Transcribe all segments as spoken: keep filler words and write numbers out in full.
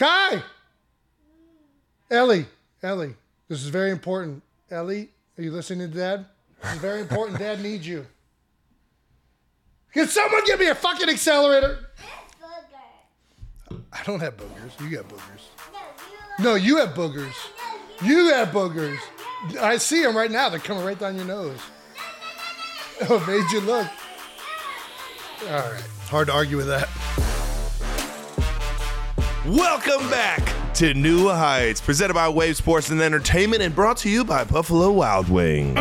Kai! Ellie, Ellie, this is very important. Ellie, are you listening to Dad? This is very important. Dad needs you. Can someone give me a fucking accelerator? I don't have boogers. You got boogers. No, you have boogers. You have boogers. I see them right now. They're coming right down your nose. Oh, it made you look. All right. Hard to argue with that. Welcome back to New Heights, presented by Wave Sports and Entertainment and brought to you by Buffalo Wild Wings.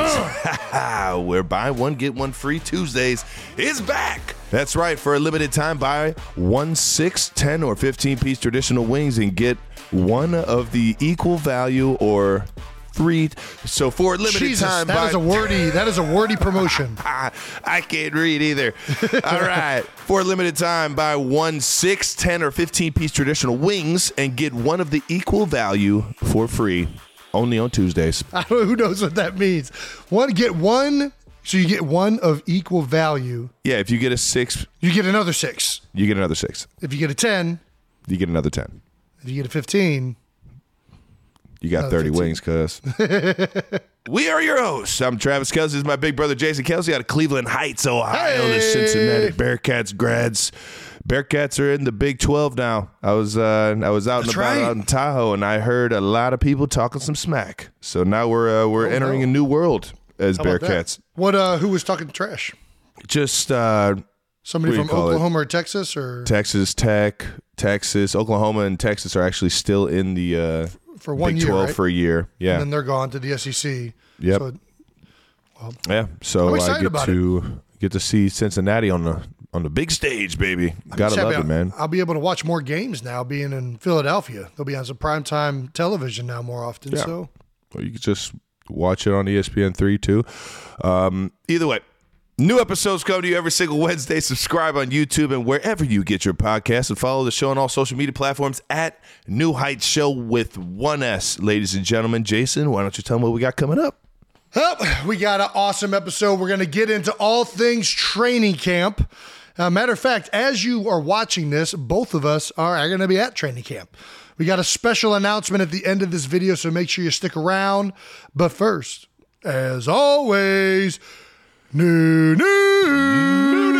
Uh. Where buy one, get one free Tuesdays is back. That's right. For a limited time, buy one, six, ten, or fifteen-piece traditional wings and get one of the equal value or three. So for a limited Jesus, time, that buy- is a wordy. That is a wordy promotion. I, I can't read either. All right. For a limited time, buy one, six, ten, or fifteen-piece traditional wings and get one of the equal value for free. Only on Tuesdays. I don't know who knows what that means. One get one, so you get one of equal value. Yeah, if you get a six, you get another six. You get another six. If you get a ten, you get another ten. If you get a fifteen, you got thirty fifteen wings, cuz. We are your hosts. I'm Travis Kelsey. This is my big brother, Jason Kelsey, out of Cleveland Heights, Ohio. Hey! The Cincinnati Bearcats grads. Bearcats are in the Big twelve now. I was uh, I was out That's and about right. out in Tahoe, and I heard a lot of people talking some smack. So now we're uh, we're Oh, entering no. a new world as How about that? Bearcats. What? Uh, who was talking trash? Just uh, Somebody what do from you call it? Oklahoma or Texas, or Texas Tech, Texas, Oklahoma, and Texas are actually still in the uh, for one Big year, twelve right? for a year. Yeah, And then they're gone to the S E C. Yep. So, well, yeah. So I'm I excited get about to get to see Cincinnati on the on the big stage, baby. Gotta I'll love be- it, man. I'll be able to watch more games now, being in Philadelphia. They'll be on some primetime television now more often. Yeah. So Or you could just watch it on E S P N three too. Um, either way, new episodes come to you every single Wednesday. Subscribe on YouTube and wherever you get your podcasts, and follow the show on all social media platforms at New Heights Show with one S. Ladies and gentlemen, Jason, why don't you tell them what we got coming up? Well, we got an awesome episode. We're going to get into all things training camp. Uh, matter of fact, as you are watching this, both of us are, are going to be at training camp. We got a special announcement at the end of this video, so make sure you stick around. But first, as always, new news. New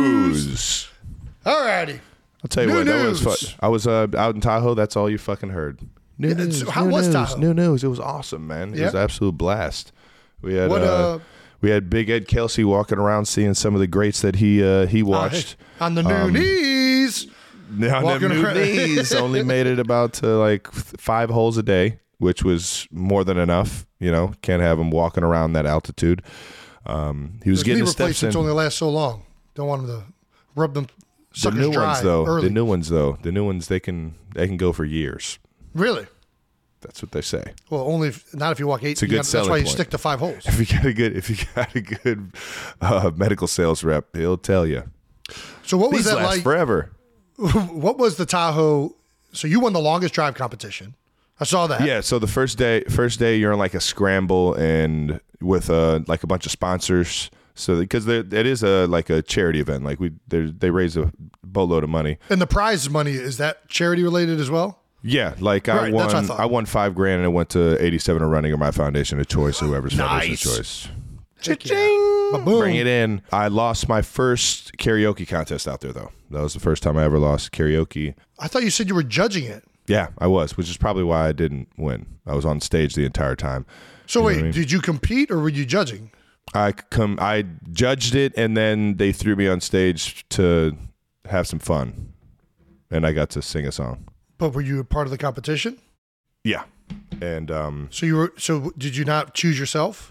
news. All righty. I'll tell you New what, that was news. fun. I was uh, out in Tahoe. That's all you fucking heard. New Yeah, news. so how new was news, Tahoe? New news. It was awesome, man. It Yeah? was an absolute blast. We had What, uh, uh, we had Big Ed Kelsey walking around seeing some of the greats that he uh, he watched. On the new Um, knees. Now Walking them new around. knees only made it about to like f- five holes a day, which was more than enough. You know, can't have him walking around that altitude. Um, he was Those getting knee his steps in. replacements only last so long. Don't want them to rub them The suckers new dry ones, though, early. the new ones, though, the new ones, they can they can go for years. Really? That's what they say. Well, only if, not if you walk eight. It's a you good got- That's selling why you point. stick to five holes. If you got a good, if you got a good uh, medical sales rep, he'll tell you. So what was These that last like? forever. What was the Tahoe? So you won the longest drive competition. I saw that. Yeah. So the first day, first day, you're on like a scramble and with uh like a bunch of sponsors. So because there, it is a like a charity event. Like we, they raise a boatload of money. And the prize money, is that charity related as well? Yeah, like I Right, won. that's what I thought. I won five grand and it went to eighty-seven of running or my foundation of choice, whoever's foundation Nice. of choice. Heck yeah. Ba-boom. Bring it in. I lost my first karaoke contest out there though. That was the first time I ever lost karaoke. I thought you said you were judging it. Yeah, I was, which is probably why I didn't win. I was on stage the entire time. So You know wait, what I mean? did you compete or were you judging? I come. I judged it, and then they threw me on stage to have some fun, and I got to sing a song. But were you a part of the competition? Yeah, and um, So you were. So did you not choose yourself?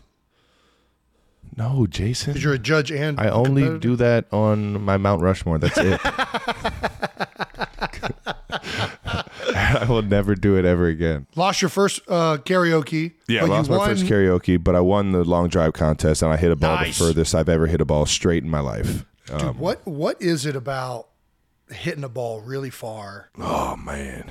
no, Jason. Because you're a judge and I only competitor? do that on my Mount Rushmore. That's it. I will never do it ever again. Lost your first uh, karaoke. Yeah, but I lost you my won, first karaoke, but I won the long drive contest, and I hit a ball Nice. the furthest I've ever hit a ball straight in my life. Dude, Um, what what is it about hitting a ball really far? oh man,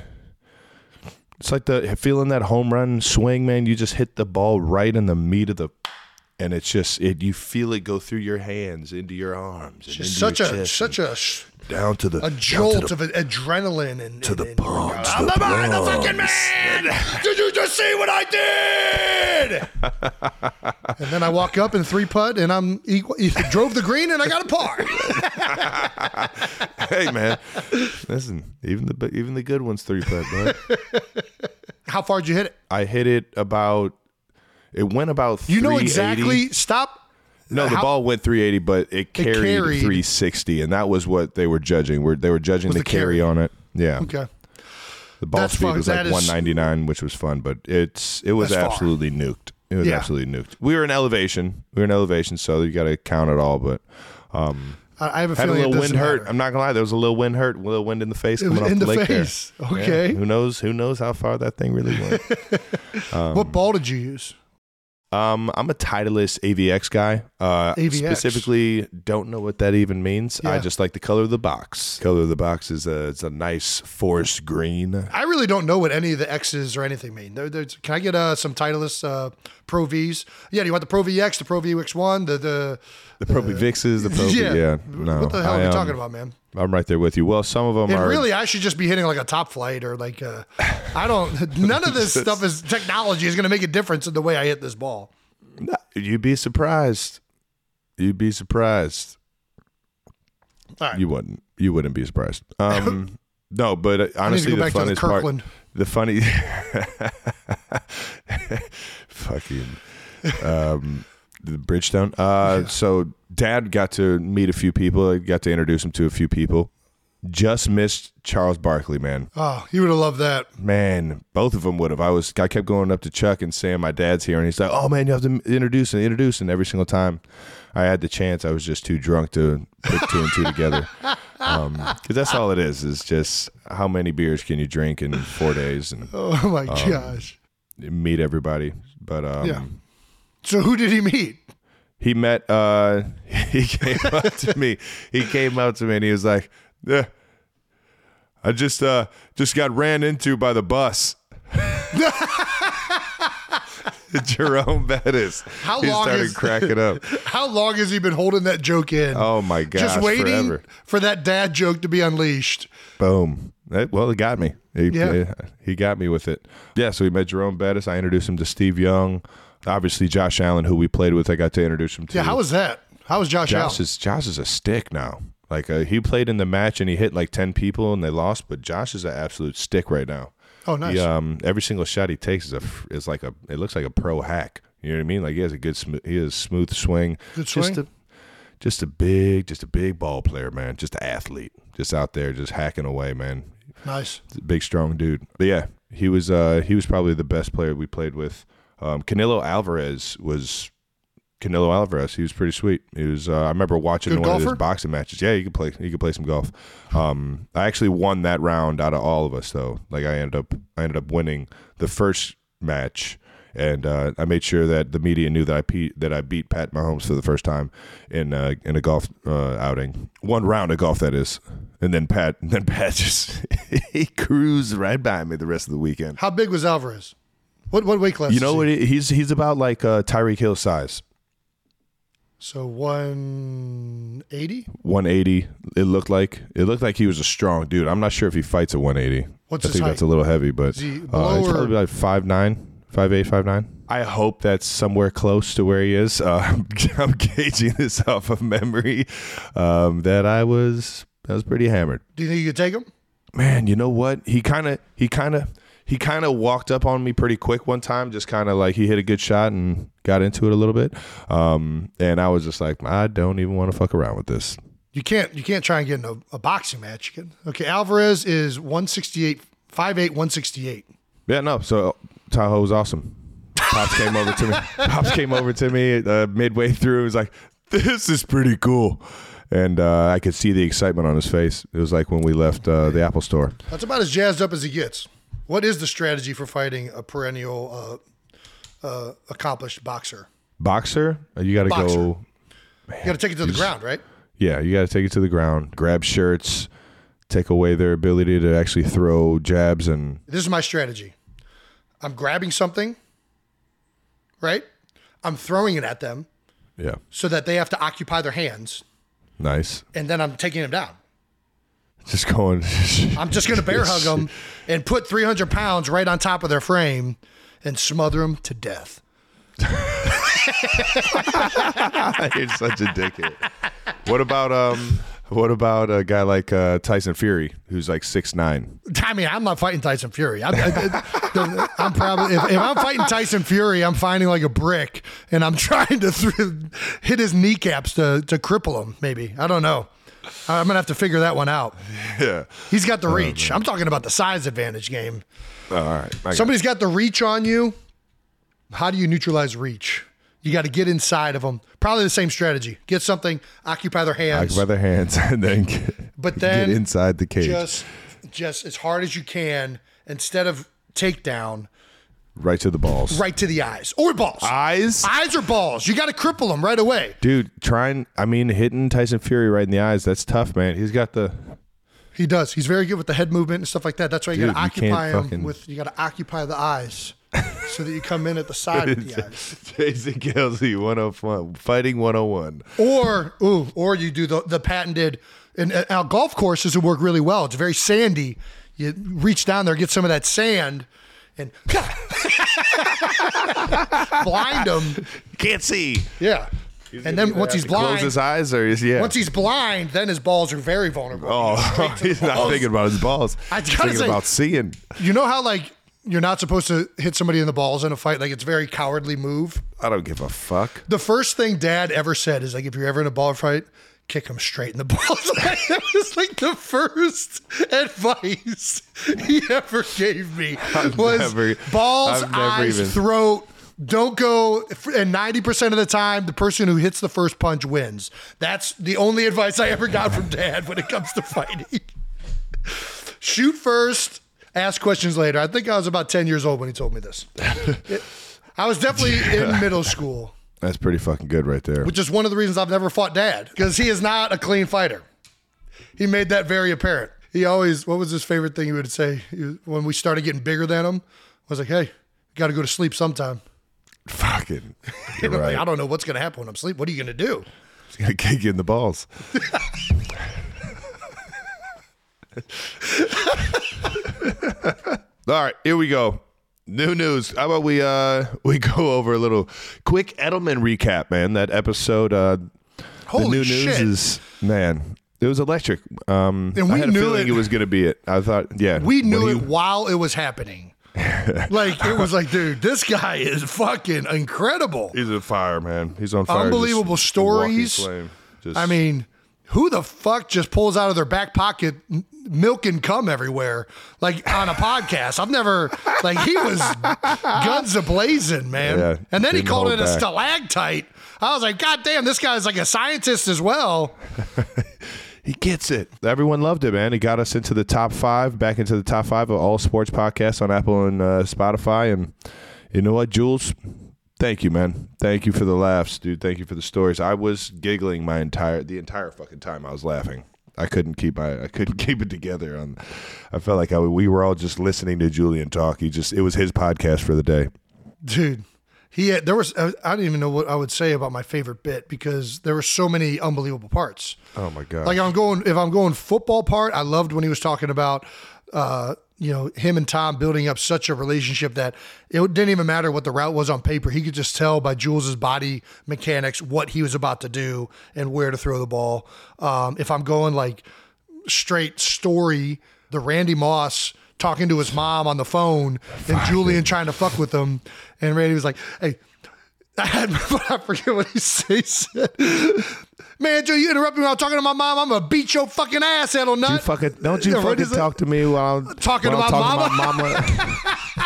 it's like the feeling that home run swing, man. You just hit the ball right in the meat of the and it's just it. You feel it go through your hands into your arms, and into such your a chest such a down to the a jolt the, of adrenaline and to and, the and, palms. I'm the the man, the palms. fucking man. Did you just see what I did? And then I walk up in three putt, and I'm equal, drove the green, and I got a par. Hey man, listen, even the even the good ones three putt, bud. How far did you hit it? I hit it about. It went about. You know exactly. Stop. No, the How, ball went three eighty, but it carried, it carried three sixty, and that was what they were judging. Were they were judging the, the carry, carry on it? Yeah. Okay. The ball That's speed fun. was That like is- one ninety-nine, which was fun, but it's it was That's far. absolutely nuked. It was Yeah. absolutely nuked. We were in elevation. We were in elevation, so you got to count it all. But um, I I have a had a feeling it little wind doesn't hurt. matter. I'm not gonna lie, there was a little wind hurt, a little wind in the face It coming was off in the the lake face. there. Okay. Yeah. Who knows? Who knows how far that thing really went? What ball did you use? Um, I'm a Titleist A V X guy. Uh, A V X. Specifically, don't know what that even means. I Yeah. just like the color of the box. Color of the box is a it's a nice forest green. I really don't know what any of the X's or anything mean. There, there's, can I get uh, some Titleist uh, Pro Vs? Yeah, do you want the Pro V X, the Pro V X one, the the The Pro V Vixes, the Pro V, yeah. yeah. No, what the hell I, are you um, talking about, man? I'm right there with you. Well, some of them And are really, I should just be hitting like a top flight or like uh, I don't. None of this stuff is technology is going to make a difference in the way I hit this ball. You'd be surprised. You'd be surprised. All right. You wouldn't. You wouldn't be surprised. Um, no, but uh, honestly, go the back to the funnest part, Kirkland. the funny, fucking, um, the Bridgestone. Uh, Yeah. So Dad got to meet a few people. I got to introduce him to a few people. Just missed Charles Barkley, man. Oh, you would have loved that. Man, both of them would have. I was. I kept going up to Chuck and saying my dad's here, and he's like, "Oh man, you have to introduce and introduce." And every single time I had the chance, I was just too drunk to put two and two together. Because that's all it is. Is just how many beers can you drink in four days and Oh my gosh. meet everybody. But um, Yeah. So who did he meet? he met. Uh, he came up to me. He came up to me and he was like, "Yeah, I just uh, just got ran into by the bus." Jerome Bettis. How he long started is- cracking up. How long has he been holding that joke in? Oh my gosh, Just waiting forever. for that dad joke to be unleashed. Boom. That- well, it got me. He, Yeah. he got me with it. Yeah, so we met Jerome Bettis. I introduced him to Steve Young. Obviously, Josh Allen, who we played with, I got to introduce him to. Yeah, how was that? How was Josh, Josh Allen? is Josh is a stick now. Like uh, he played in the match and he hit like ten people and they lost, but Josh is an absolute stick right now. Oh, nice. He, um, every single shot he takes is a is like a it looks like a pro hack. You know what I mean? Like he has a good smooth, he has a smooth swing. Good Just swing? a just a big just a big ball player, man. Just an athlete, just out there, just hacking away, man. Nice. Big strong dude. But yeah, he was uh he was probably the best player we played with. Um, Canelo Alvarez was Canelo Alvarez. He was pretty sweet. He was. Uh, I remember watching Good one of golfer? his boxing matches. Yeah, he could play. He could play some golf. Um, I actually won that round out of all of us, though. Like I ended up, I ended up winning the first match, and uh, I made sure that the media knew that I pe- that I beat Pat Mahomes for the first time in uh, in a golf uh, outing. One round of golf, that is. And then Pat, then Pat just he cruised right by me the rest of the weekend. How big was Alvarez? What what weight class? You know is what? he? he- He's he's about like uh, Tyreek Hill size. So one eighty. one eighty. It looked like it looked like he was a strong dude. I'm not sure if he fights at one eighty. What's I his think height? that's a little heavy, but Is he uh, below he's or- probably like five nine, five eight, five nine. I hope that's somewhere close to where he is. Uh, I'm gauging this off of memory. Um, that I was I was pretty hammered. Do you think you could take him? Man, you know what? He kind of he kind of he kind of walked up on me pretty quick one time, just kind of like he hit a good shot and got into it a little bit. Um, and I was just like, I don't even want to fuck around with this. You can't. You can't try and get in a, a boxing match. You can. Okay, Alvarez is one sixty-eight, five eight, one sixty-eight. Yeah, no. So Tahoe was awesome. Pops came over to me. Pops came over to me uh, midway through. He was like, "This is pretty cool," and uh, I could see the excitement on his face. It was like when we left uh, the Apple Store. That's about as jazzed up as he gets. What is the strategy for fighting a perennial, uh, uh, accomplished boxer? Boxer, uh, you got to Boxer. go. You got to take it to the ground, right? Yeah, you got to take it to the ground. Grab shirts, take away their ability to actually throw jabs, and This is my strategy. I'm grabbing something, right? I'm throwing it at them Yeah. so that they have to occupy their hands, Nice. and then I'm taking them down. Just going. I'm just going to bear hug them and put three hundred pounds right on top of their frame and smother them to death. You're such a dickhead. What about um? What about a guy like uh, Tyson Fury, who's like six nine? I mean, I'm not fighting Tyson Fury. I'm, I, I'm probably if, if I'm fighting Tyson Fury, I'm finding like a brick and I'm trying to th- hit his kneecaps to to cripple him. Maybe I don't know. I'm gonna have to figure that one out. Yeah. He's got the reach. I'm talking about the size advantage game. Oh, all right. I got Somebody's got the reach on you. How do you neutralize reach? You got to get inside of them. Probably the same strategy. Get something, occupy their hands. Occupy their hands and then get, but then get inside the cage. Just, just as hard as you can, instead of takedown, right to the balls. right to the eyes or balls. Eyes? Eyes or balls. You got to cripple them right away. Dude, trying, I mean, hitting Tyson Fury right in the eyes, that's tough, man. He's got the... He does. He's very good with the head movement and stuff like that. That's why you Dude, got to you can't occupy him fucking- with. You got to occupy the eyes, so that you come in at the side of the eyes. Jason Kelsey, one oh one, fighting one oh one. Or ooh, or you do the the patented. And uh, our golf courses would work really well. It's very sandy. You reach down there, get some of that sand, and blind him. Can't see. Yeah. And then once he's Close blind, his eyes or is, yeah. once he's blind, then his balls are very vulnerable. Oh, he's not balls. thinking about his balls. I He's gotta thinking say- about seeing. You know how like you're not supposed to hit somebody in the balls in a fight? Like it's a very cowardly move. I don't give a fuck. The first thing Dad ever said is like, if you're ever in a ball fight, kick him straight in the balls. That was like the first advice he ever gave me I've was never- balls, I've never eyes, even- throat. Don't go, and ninety percent of the time, the person who hits the first punch wins. That's the only advice I ever got from Dad when it comes to fighting. Shoot first, ask questions later. I think I was about ten years old when he told me this. It- I was definitely in middle school, That's pretty fucking good right there. which is one of the reasons I've never fought Dad, because he is not a clean fighter. He made that very apparent. He always, what was his favorite thing he would say He- when we started getting bigger than him? Was like, hey, you got to go to sleep sometime. Fucking. You You're know, right. like, I don't know what's going to happen when I'm asleep. What are you going to do? He's going to kick you in the balls. All right, here we go. New news. How about we uh we go over a little quick Edelman recap, man? That episode, uh, Holy the new shit. news is, man, it was electric. Um, And I we had a knew feeling it- it was going to be it. I thought, yeah, We knew when it he- while it was happening. Like, it was like, dude, this guy is fucking incredible. He's on fire, man. He's on fire. Unbelievable Just a walking stories. flame. Just, I mean, who the fuck just pulls out of their back pocket m- milk and cum everywhere, like on a podcast? I've never, like, he was guns a-blazing, man. Yeah, and then he didn't called hold it a back. stalactite. I was like, God damn, this guy's like a scientist as well. he gets it. Everyone loved it, man. He got us into the top five, back into the top five of all sports podcasts on Apple and uh, Spotify. And you know what, Jules? Thank you, man. Thank you for the laughs, dude. Thank you for the stories. I was giggling my entire the entire fucking time. I was laughing. I couldn't keep my I couldn't keep it together. On, I felt like I, we were all just listening to Julian talk. He just it was his podcast for the day. Dude, he had, there was, I don't even know what I would say about my favorite bit because there were so many unbelievable parts. Oh my god! Like I'm going, if I'm going football part, I loved when he was talking about, uh, you know, him and Tom building up such a relationship that it didn't even matter what the route was on paper. He could just tell by Jules's body mechanics what he was about to do and where to throw the ball. Um, if I'm going like straight story, the Randy Moss talking to his mom on the phone and Julian trying to fuck with him, and Randy was like, "Hey." I had, I forget what he said. Man, Joe, you interrupt me while I'm talking to my mom. I'm gonna beat your fucking ass, Edel Nut. You fucking, don't you Yeah, what fucking is it? talk to me while I'm Talking while I'm to my talking mama.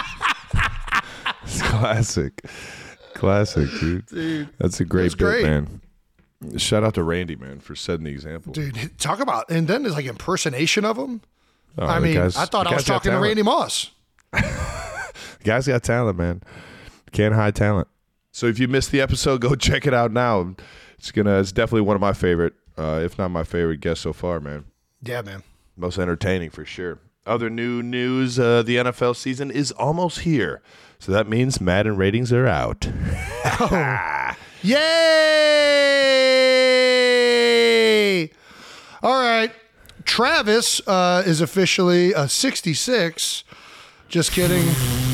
It's classic, classic, dude. Dude, That's a great was bit, great. man. Shout out to Randy, man, for setting the example. Dude, talk about, and then there's like impersonation of him. Oh, I the mean, guy's- I thought the I was guy's got talking to talent. Randy Moss. The guy's got talent, man. Can't hide talent. So if you missed the episode, go check it out now. It's gonna. It's definitely one of my favorite, uh, if not my favorite guest so far, man. Yeah, man. Most entertaining for sure. Other new news, uh, the N F L season is almost here. So that means Madden ratings are out. Yay! All right. Travis uh, is officially a sixty-six. Just kidding.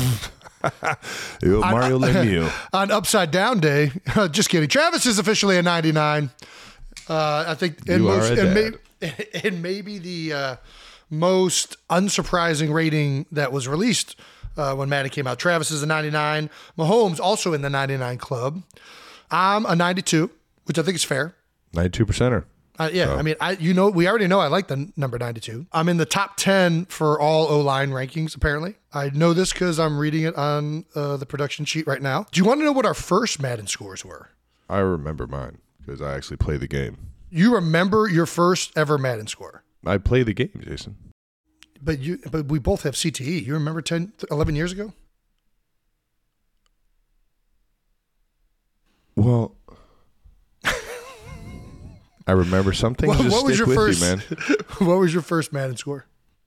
Yo, Mario Lemieux. On Upside Down Day. Just kidding. Travis is officially a ninety-nine. Uh, I think in You most, are a and, may, dad. and maybe the uh, most unsurprising rating that was released uh, when Madden came out. Travis is a ninety-nine. Mahomes also in the ninety-nine club. I'm a ninety-two, which I think is fair. ninety-two percenter. Uh, yeah, So. I mean, I you know, we already know I like the n- number ninety-two. I'm in the top ten for all O-line rankings, apparently. I know this because I'm reading it on uh, the production sheet right now. Do you want to know what our first Madden scores were? I remember mine because I actually play the game. You remember your first ever Madden score? I play the game, Jason. But you, but we both have C T E. You remember ten, eleven years ago? Well, I remember some things What, just what was stick your with first? you, man. What was your first Madden score?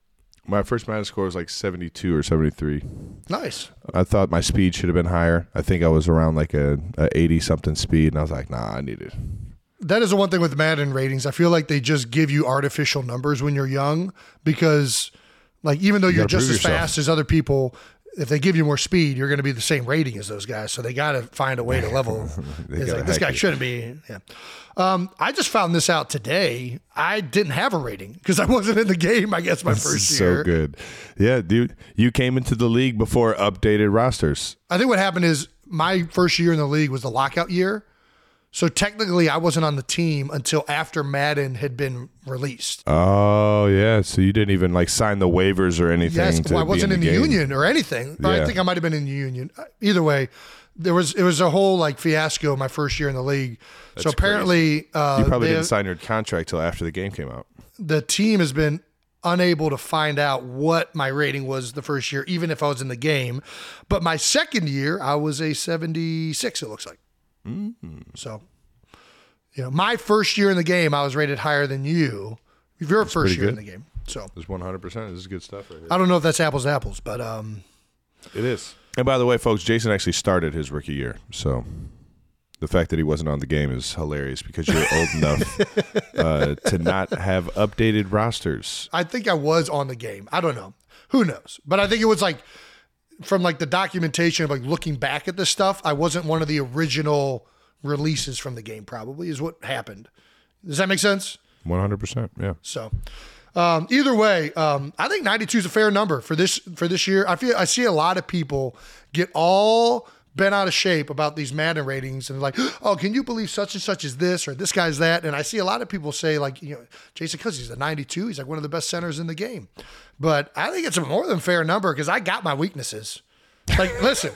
My first Madden score was like seventy-two or seventy-three. Nice. I thought my speed should have been higher. I think I was around like a, a eighty something speed, and I was like, nah, I need it. That is the one thing with Madden ratings. I feel like they just give you artificial numbers when you're young because, like, even though You you're gotta just prove as yourself. fast as other people, if they give you more speed, you're going to be the same rating as those guys. So they got to find a way to level. They It's gotta like, this hack guy it. shouldn't be. Yeah. Um, I just found this out today. I didn't have a rating because I wasn't in the game. I guess my This first is year. so good. Yeah, dude, you came into the league before updated rosters. I think what happened is my first year in the league was the lockout year. So technically, I wasn't on the team until after Madden had been released. Oh yeah, so you didn't even like sign the waivers or anything. Yes, to well, I be wasn't in the, game. union or anything. But I Yeah. think I might have been in the union. Either way, there was it was a whole like fiasco my first year in the league. so That's apparently, uh, You probably they didn't have- sign your contract till after the game came out. the team has been unable to find out what my rating was the first year, even if I was in the game. But my second year, I was a seventy-six. It looks like. Mm-hmm. So, you know, my first year in the game, I was rated higher than you. Your first pretty year in good. the game. So It's one hundred percent. This is good stuff right here. I don't know if that's apples to apples, but um, It is. And by the way, folks, Jason actually started his rookie year. So the fact that he wasn't on the game is hilarious because you're old enough uh, to not have updated rosters. I think I was on the game. I don't know. Who knows? But I think it was like from like the documentation of like looking back at this stuff, I wasn't one of the original releases from the game probably is what happened. Does that make sense? one hundred percent, yeah. So um, either way, um, I think ninety-two is a fair number for this for this year. I feel I see a lot of people get all bent out of shape about these Madden ratings and like, oh, can you believe such and such is this or this guy's that? And I see a lot of people say like, you know, Jason Cousins, he's a ninety-two. He's like one of the best centers in the game. But I think it's a more than fair number because I got my weaknesses. Like, listen,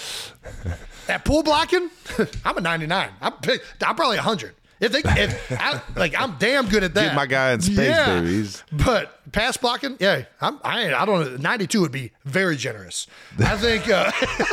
at pool blocking, I'm a ninety-nine. I'm I'm probably one hundred. If they, if I, like, I'm damn good at that. Get my guy in space, Yeah. baby. He's- But pass blocking, yeah, I'm, I, I don't know. ninety-two would be very generous. I think. Uh,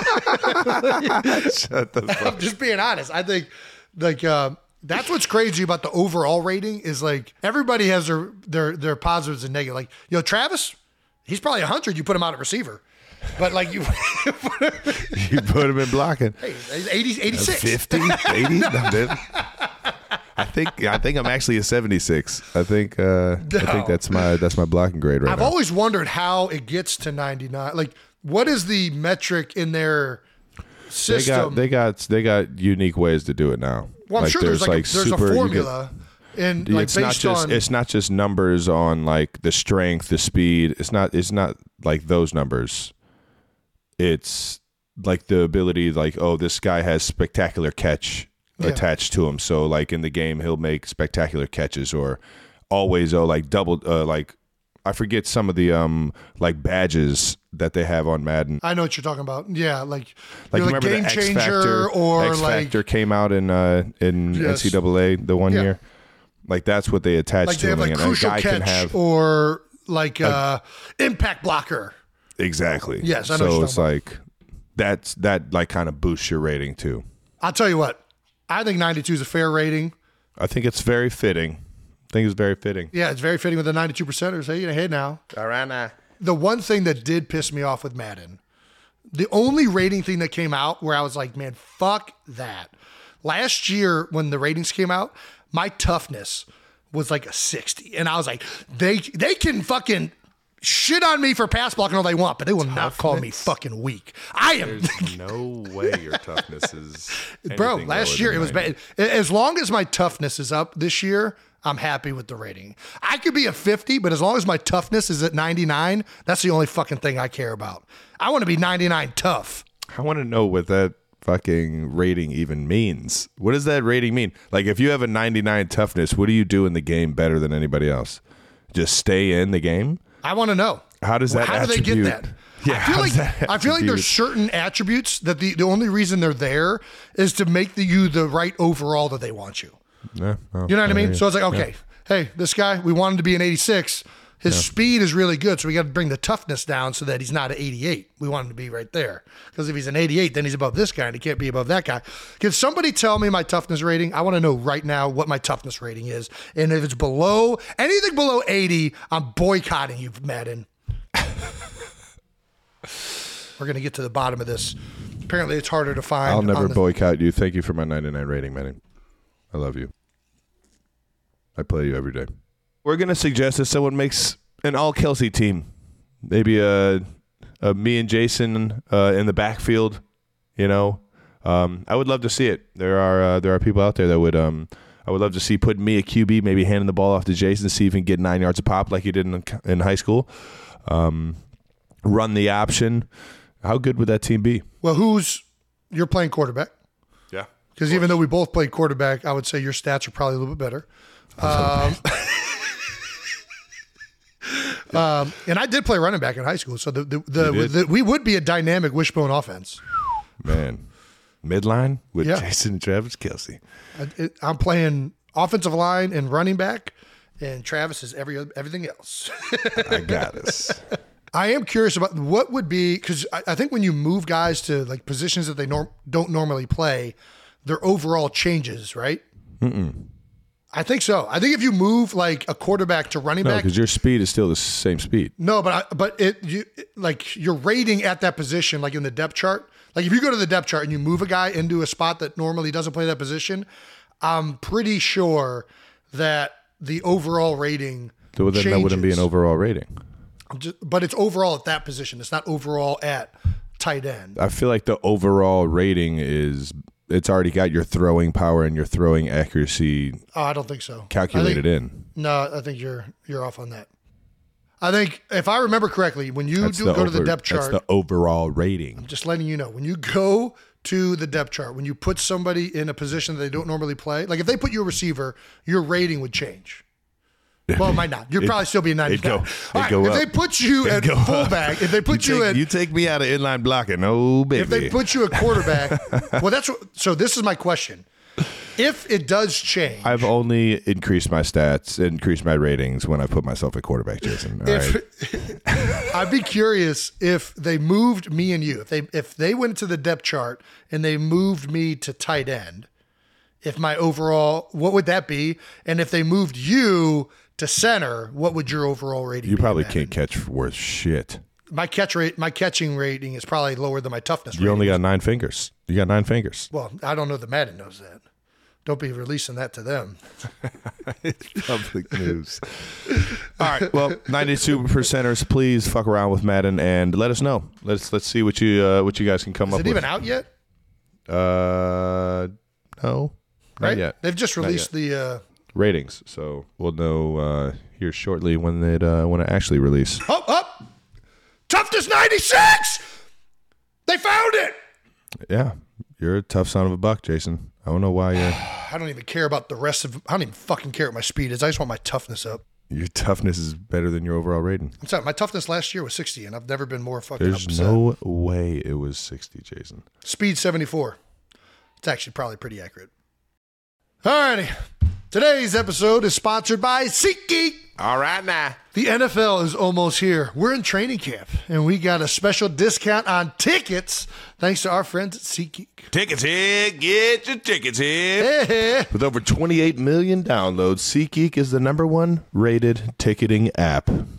Shut the fuck. I'm just being honest. I think, like, uh, that's what's crazy about the overall rating is like everybody has their their their positives and negatives. Like, yo, Travis, he's probably one hundred. You put him out at receiver, but like you, You put him in blocking. hey, he's eighty, eighty-six. fifty, eighty. No, dude. I think I think I'm actually a seventy-six. I think uh, I No. think that's my that's my blocking grade right I've now. always wondered how it gets to ninety-nine. Like, what is the metric in their They system? got they got they got unique ways to do it now. well, I'm Like, sure there's, like, a, there's a super- you formula, and can- like it's not based just on it's not just numbers on like the strength, the speed. It's not it's not like those numbers. It's like the ability, like, oh, this guy has spectacular catch Yeah. attached to him. So like in the game, he'll make spectacular catches, or always oh like double uh, like I forget some of the um like badges that they have on Madden. I know what you're talking about. Yeah, like Like, you're like remember game the X changer Factor, or X like Factor came out in uh, in Yes. N C double A the one Yeah. year. Like that's what they attach like to they have him, like and a crucial guy can catch have or like uh, impact blocker. exactly. Yes, I know what so you're it's talking like that's that like kind of boosts your rating too. I'll tell you what, I think ninety-two is a fair rating. I think it's very fitting. I think it's very fitting. Yeah, it's very fitting with the ninety-two percenters. Hey, hey now. All right, now. The one thing that did piss me off with Madden, The only rating thing that came out where I was like, man, fuck that. Last year when the ratings came out, my toughness was like a sixty. And I was like, they they can fucking shit on me for pass blocking all they want, but they will toughness? not call me fucking weak. I am. There's no way your toughness is. Bro, last year it was bad. As long as my toughness is up this year, I'm happy with the rating. I could be a fifty, but as long as my toughness is at ninety-nine, that's the only fucking thing I care about. I want to be ninety-nine tough. I want to know what that fucking rating even means. What does that rating mean? Like, if you have a ninety-nine toughness, what do you do in the game better than anybody else? Just stay in the game? I want to know. How does that How attribute, do they get that? Yeah, I feel like I feel like there's certain attributes that the, the only reason they're there is to make the, you the right overall that they want you. Yeah, well, you know what I mean? Yeah. So it's like, okay, yeah. hey, this guy, we want him to be an eighty-six. His yeah. speed is really good, so we got to bring the toughness down so that he's not an eighty-eight. We want him to be right there. Because if he's an eighty-eight, then he's above this guy, and he can't be above that guy. Can somebody tell me my toughness rating? I want to know right now what my toughness rating is. And if it's below, anything below eighty, I'm boycotting you, Madden. We're going to get to the bottom of this. Apparently, it's harder to find. I'll never the- boycott you. Thank you for my ninety-nine rating, Madden. I love you. I play you every day. We're going to suggest that someone makes an all-Kelsey team. Maybe a, a me and Jason uh, in the backfield, you know. Um, I would love to see it. There are uh, there are people out there that would um, – I would love to see putting me a Q B, maybe handing the ball off to Jason, see if he can get nine yards a pop like he did in, in high school. Um, run the option. How good would that team be? Well, who's – you're playing quarterback. Yeah. Because even though we both played quarterback, I would say your stats are probably a little bit better. Um Um, and I did play running back in high school, so the the, the, the we would be a dynamic wishbone offense. Man, midline with yeah. Jason and Travis Kelce. I, it, I'm playing offensive line and running back, and Travis is every everything else. I got us. I am curious about what would be, because I, I think when you move guys to like positions that they norm, don't normally play, their overall changes, right? Mm-mm. I think so. I think if you move like a quarterback to running no, back, because your speed is still the same speed. No, but I, but it you like your rating at that position, like in the depth chart. Like if you go to the depth chart and you move a guy into a spot that normally doesn't play that position, I'm pretty sure that the overall rating. So then changes. that wouldn't be an overall rating. Just, but it's overall at that position. It's not overall at tight end. I feel like the overall rating is. It's already got your throwing power and your throwing accuracy. Oh, I don't think so. Calculated think, in. No, I think you're you're off on that. I think if I remember correctly, when you that's do go over, to the depth chart, that's the overall rating. I'm just letting you know when you go to the depth chart, when you put somebody in a position that they don't normally play, like if they put you a receiver, your rating would change. Well, it might not. You'd probably still be a ninety-five. All right, go if up. they put you it'd at fullback, if they put you, you, take, at you take me out of inline blocking, oh baby. If they put you at quarterback, well, that's what. So this is my question: if it does change, I've only increased my stats, increased my ratings when I put myself at quarterback, Jason. All if, right. I'd be curious if they moved me and you. If they if they went to the depth chart and they moved me to tight end, if my overall, what would that be? And if they moved you to center, what would your overall rating you be? You probably can't catch worth shit. My catch rate, my catching rating is probably lower than my toughness You rating. only got nine fingers. You got nine fingers. Well, I don't know that Madden knows that. Don't be releasing that to them. It's public news. All right. Well, ninety-two percenters, please fuck around with Madden and let us know. Let's let's see what you uh, what you guys can come is up it with. even out yet? Uh, no, right? not yet. They've just released the uh, ratings, so we'll know uh, here shortly when it uh, when it actually release. Oh, oh, toughness ninety-six. They found it. Yeah, you're a tough son of a buck, Jason. I don't know why you're. I don't even care about the rest of. I don't even fucking care what my speed is. I just want my toughness up. Your toughness is better than your overall rating. I'm sorry, my toughness last year was sixty, and I've never been more fucking There's upset. no way it was sixty, Jason. Speed seventy-four. It's actually probably pretty accurate. Alrighty. Today's episode is sponsored by SeatGeek. All right now. The N F L is almost here. We're in training camp, and we got a special discount on tickets thanks to our friends at SeatGeek. Tickets here. Get your tickets here. Hey, hey. With over twenty-eight million downloads, SeatGeek is the number one rated ticketing app.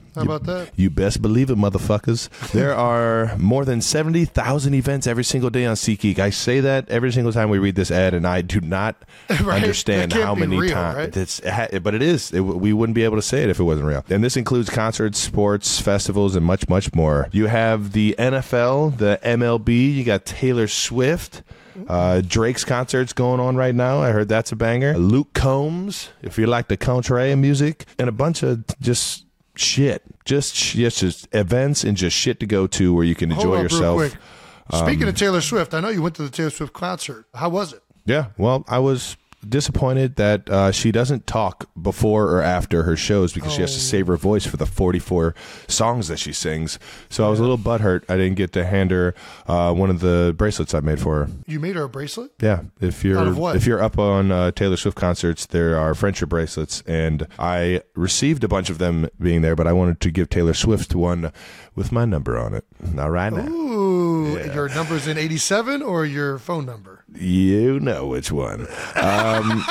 How about that? You best believe it, motherfuckers. There are more than seventy thousand events every single day on SeatGeek. I say that every single time we read this ad, and I do not right? understand how many times. Right? It's, but it is. It, we wouldn't be able to say it if it wasn't real. And this includes concerts, sports, festivals, and much, much more. You have the N F L, the M L B. You got Taylor Swift. Uh, Drake's concert's going on right now. I heard that's a banger. Luke Combs, if you like the country music, and a bunch of just shit, just just, just events and just shit to go to where you can enjoy Hold up yourself. Real quick. Speaking um, of Taylor Swift, I know you went to the Taylor Swift concert. How was it? Yeah, well, I was disappointed that uh, she doesn't talk before or after her shows because oh. she has to save her voice for the forty-four songs that she sings. So I was a little butthurt. I didn't get to hand her uh, one of the bracelets I made for her. You made her a bracelet? Yeah. If you're Out of what? If you're up on uh, Taylor Swift concerts, there are friendship bracelets, and I received a bunch of them being there, but I wanted to give Taylor Swift one with my number on it. All right now. Ooh, yeah. Your number's in eighty-seven or your phone number? You know which one. Um,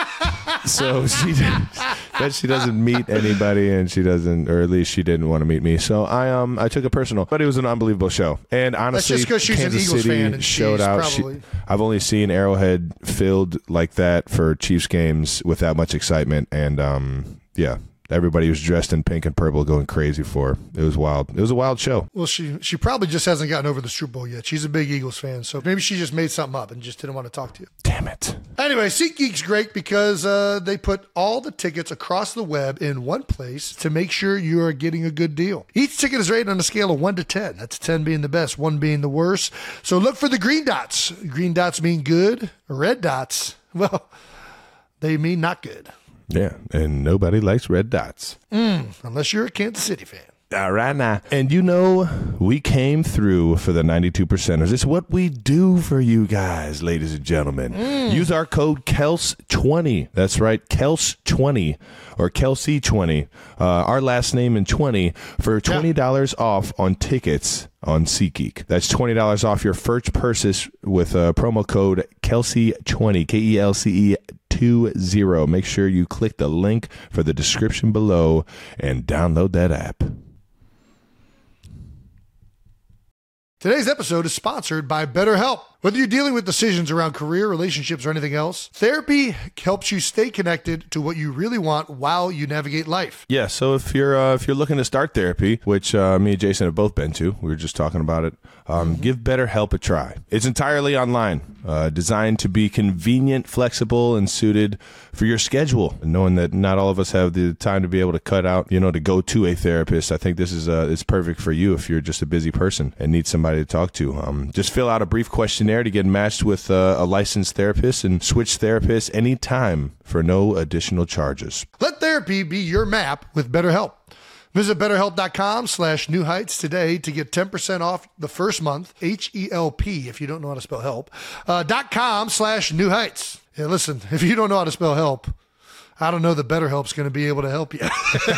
so she that she doesn't meet anybody, and she doesn't, or at least she didn't want to meet me. So I um I took it personal, but it was an unbelievable show. And honestly, that's just because she's Kansas an Eagles City fan and showed out. She, I've only seen Arrowhead filled like that for Chiefs games without much excitement, and um yeah. Everybody was dressed in pink and purple going crazy for her. It was wild. It was a wild show. Well, she she probably just hasn't gotten over the Super Bowl yet. She's a big Eagles fan, so maybe she just made something up and just didn't want to talk to you. Damn it. Anyway, SeatGeek's great because uh, they put all the tickets across the web in one place to make sure you are getting a good deal. Each ticket is rated on a scale of one to ten. That's ten being the best, one being the worst. So look for the green dots. Green dots mean good. Red dots, well, they mean not good. Yeah, and nobody likes red dots. Mm, unless you're a Kansas City fan. All right, now. And you know, we came through for the ninety-two percenters. It's what we do for you guys, ladies and gentlemen. Mm. Use our code K E L S twenty. That's right, K E L S twenty or Kelsey twenty. Uh, our last name in twenty for twenty dollars yeah. off on tickets on SeatGeek. That's twenty dollars off your first purchase with a promo code Kelsey twenty, K E L C E two zero. Make sure you click the link for the description below and download that app. Today's episode is sponsored by BetterHelp. Whether you're dealing with decisions around career, relationships, or anything else, therapy helps you stay connected to what you really want while you navigate life. Yeah, so if you're uh, if you're looking to start therapy, which uh, me and Jason have both been to, we were just talking about it, um, mm-hmm. give BetterHelp a try. It's entirely online, uh, designed to be convenient, flexible, and suited for your schedule. And knowing that not all of us have the time to be able to cut out, you know, to go to a therapist, I think this is uh, it's perfect for you if you're just a busy person and need somebody to talk to. Um, just fill out a brief questionnaire to get matched with uh, a licensed therapist and switch therapists anytime for no additional charges. Let therapy be your map with BetterHelp. Visit BetterHelp.com slash New Heights today to get ten percent off the first month, H E L P, if you don't know how to spell help, uh, dot com slash New Heights. Yeah, listen, if you don't know how to spell help, I don't know that BetterHelp's going to be able to help you.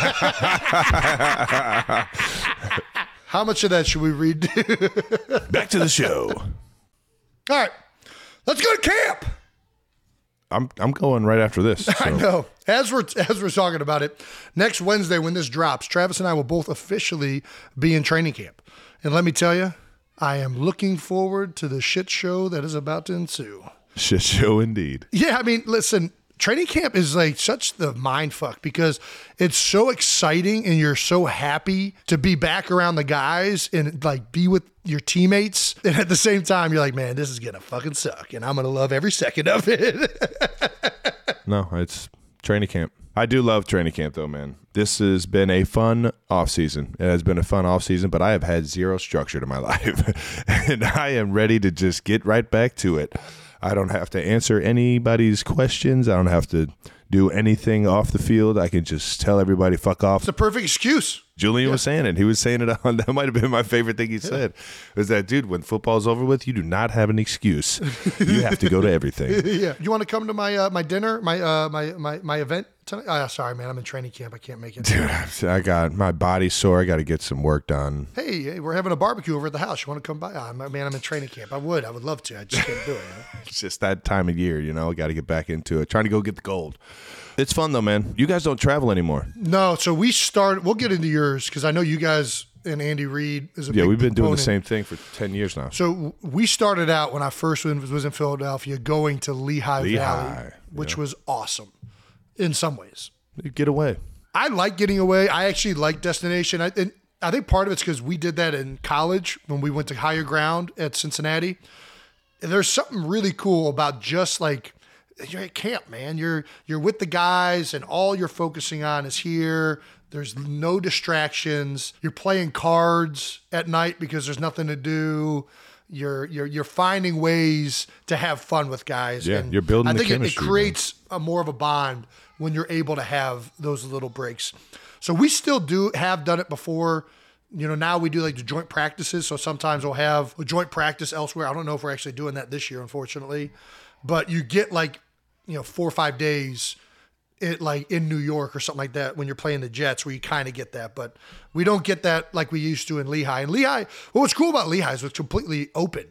How much of that should we read? Back to the show. All right, let's go to camp. I'm I'm going right after this. So. I know. As we're as we're talking about it, next Wednesday when this drops, Travis and I will both officially be in training camp. And let me tell you, I am looking forward to the shit show that is about to ensue. Shit show indeed. Yeah, I mean, listen, training camp is like such the mind fuck because it's so exciting and you're so happy to be back around the guys and like be with your teammates. And at the same time, you're like, man, this is going to fucking suck. And I'm going to love every second of it. No, it's training camp. I do love training camp though, man. This has been a fun off season. It has been a fun off season, but I have had zero structure to my life and I am ready to just get right back to it. I don't have to answer anybody's questions. I don't have to do anything off the field. I can just tell everybody fuck off. It's a perfect excuse. Julian yeah. was saying it. He was saying it on, that might have been my favorite thing he yeah. said, was that, dude, when football's over with, you do not have an excuse. You have to go to everything. Yeah. You want to come to my uh, my dinner, my uh, my my my event Tonight, oh, sorry, man. I'm in training camp. I can't make it. Dude, I got my body sore. I got to get some work done. Hey, hey, we're having a barbecue over at the house. You want to come by? Oh, man, I'm in training camp. I would. I would love to. I just can't do it. You know? It's just that time of year, you know. Got to get back into it. Trying to go get the gold. It's fun though, man. You guys don't travel anymore. No, so we start. We'll get into yours because I know you guys and Andy Reid is a yeah. big We've been proponent. doing the same thing for ten years now. So we started out when I first was in Philadelphia, going to Lehigh, Lehigh Valley, which yeah. was awesome in some ways. You get away. I like getting away. I actually like destination. I, and I think part of it's because we did that in college when we went to Higher Ground at Cincinnati. And there's something really cool about just like you're at camp, man. You're you're with the guys, and all you're focusing on is here. There's no distractions. You're playing cards at night because there's nothing to do. You're you're you're finding ways to have fun with guys. Yeah, and you're building I the think it, it chemistry, creates a more of a bond when you're able to have those little breaks. So we still do have done it before. You know, now we do like the joint practices. So sometimes we'll have a joint practice elsewhere. I don't know if we're actually doing that this year, unfortunately. But you get like, you know, four or five days it like in New York or something like that when you're playing the Jets, where you kind of get that. But we don't get that like we used to in Lehigh. And Lehigh, well, what's cool about Lehigh is it's completely open.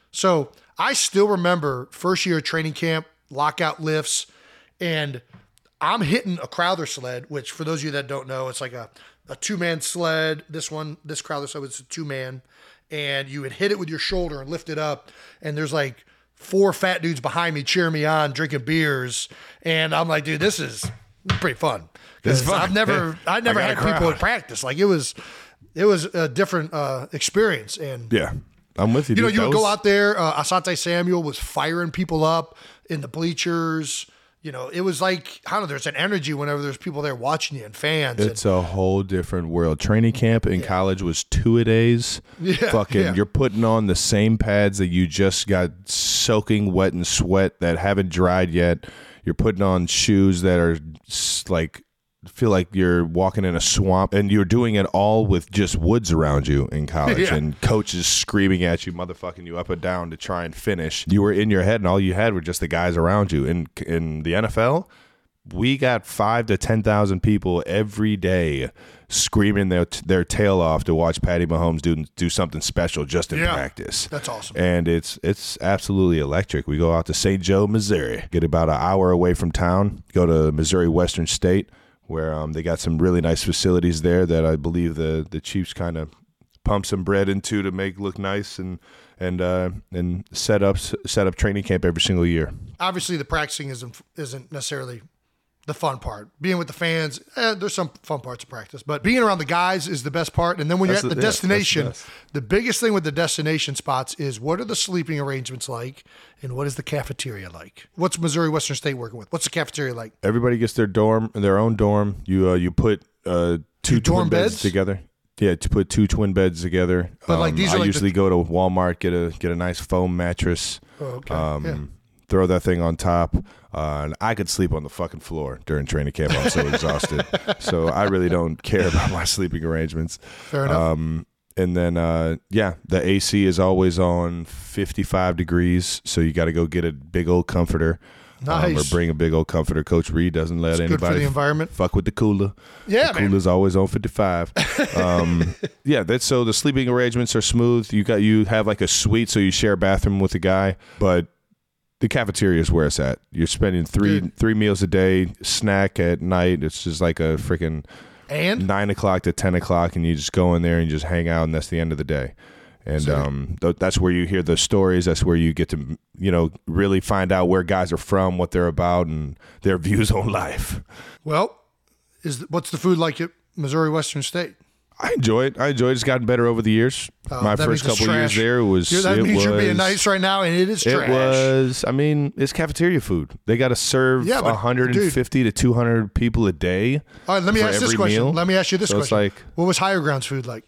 So I still remember first year of training camp, lockout lifts, and I'm hitting a Crowther sled, which for those of you that don't know, it's like a, a two-man sled. This one, this Crowther sled was a two-man, and you would hit it with your shoulder and lift it up, and there's like four fat dudes behind me cheering me on, drinking beers, and I'm like, dude, this is pretty fun. It's fun. I've never, I never I had got a people crowd. at practice. Like it was, it was a different uh, experience, and Yeah, I'm with you. you know, dude. you That would go was- out there. Uh, Asante Samuel was firing people up in the bleachers. You know, it was like, I don't know, there's an energy whenever there's people there watching you and fans. It's a whole different world. Training camp in college was two-a-days. Yeah, Fucking, yeah. you're putting on the same pads that you just got soaking wet in sweat that haven't dried yet. You're putting on shoes that are s- like, feel like you're walking in a swamp, and you're doing it all with just woods around you in college, Yeah. and coaches screaming at you, motherfucking you up and down to try and finish. You were in your head, and all you had were just the guys around you. In in the N F L, we got five to ten thousand people every day screaming their their tail off to watch Patty Mahomes do do something special just in Yeah. practice. That's awesome. And it's it's absolutely electric. We go out to Saint Joe, Missouri, get about an hour away from town, go to Missouri Western State, where um, they got some really nice facilities there that I believe the the Chiefs kind of pump some bread into to make look nice, and and uh, and set up set up training camp every single year. Obviously, the practicing isn't isn't necessarily the fun part. Being with the fans, eh, there's some fun parts of practice, but being around the guys is the best part. And then when That's you're at the- the yeah, that's the destination, best. the biggest thing with the destination spots is what are the sleeping arrangements like, and what is the cafeteria like? What's Missouri Western State working with? What's the cafeteria like? Everybody gets their dorm, their own dorm. You uh, you put uh, two dorm twin beds? beds? together. Yeah, to put two twin beds together. But, like, Um, these I are, like, usually the- go to Walmart, get a get a nice foam mattress. Oh, okay. Um, Yeah. Throw that thing on top, uh, and I could sleep on the fucking floor during training camp. I'm so exhausted, so I really don't care about my sleeping arrangements. Fair enough. Um, and then, uh, yeah, the A C is always on fifty-five degrees, so you got to go get a big old comforter. Um, or Nice. bring a big old comforter. Coach Reed doesn't let It's good for anybody the environment. fuck with the cooler. Yeah, the man. cooler's always on fifty-five. Um, yeah, that's so the sleeping arrangements are smooth. You got you have like a suite, so you share a bathroom with a guy, but the cafeteria is where it's at. You're spending three Good. three meals a day, snack at night. It's just like a freaking And nine o'clock to ten o'clock, and you just go in there and you just hang out, and that's the end of the day. And So- um, th- that's where you hear the stories. That's where you get to, you know, really find out where guys are from, what they're about, and their views on life. well, is what's the food like at Missouri Western State? I enjoy it. I enjoy it. It's gotten better over the years. Oh, My that first means it's couple years trash. there was. You're- that it means was, you're being nice right now, and it is It trash. was. I mean, it's cafeteria food. They got to serve Yeah, but, one hundred fifty to two hundred people a day. All right, let me for ask this every question. meal. Let me ask you this So it's question. like- What was Higher Grounds food like?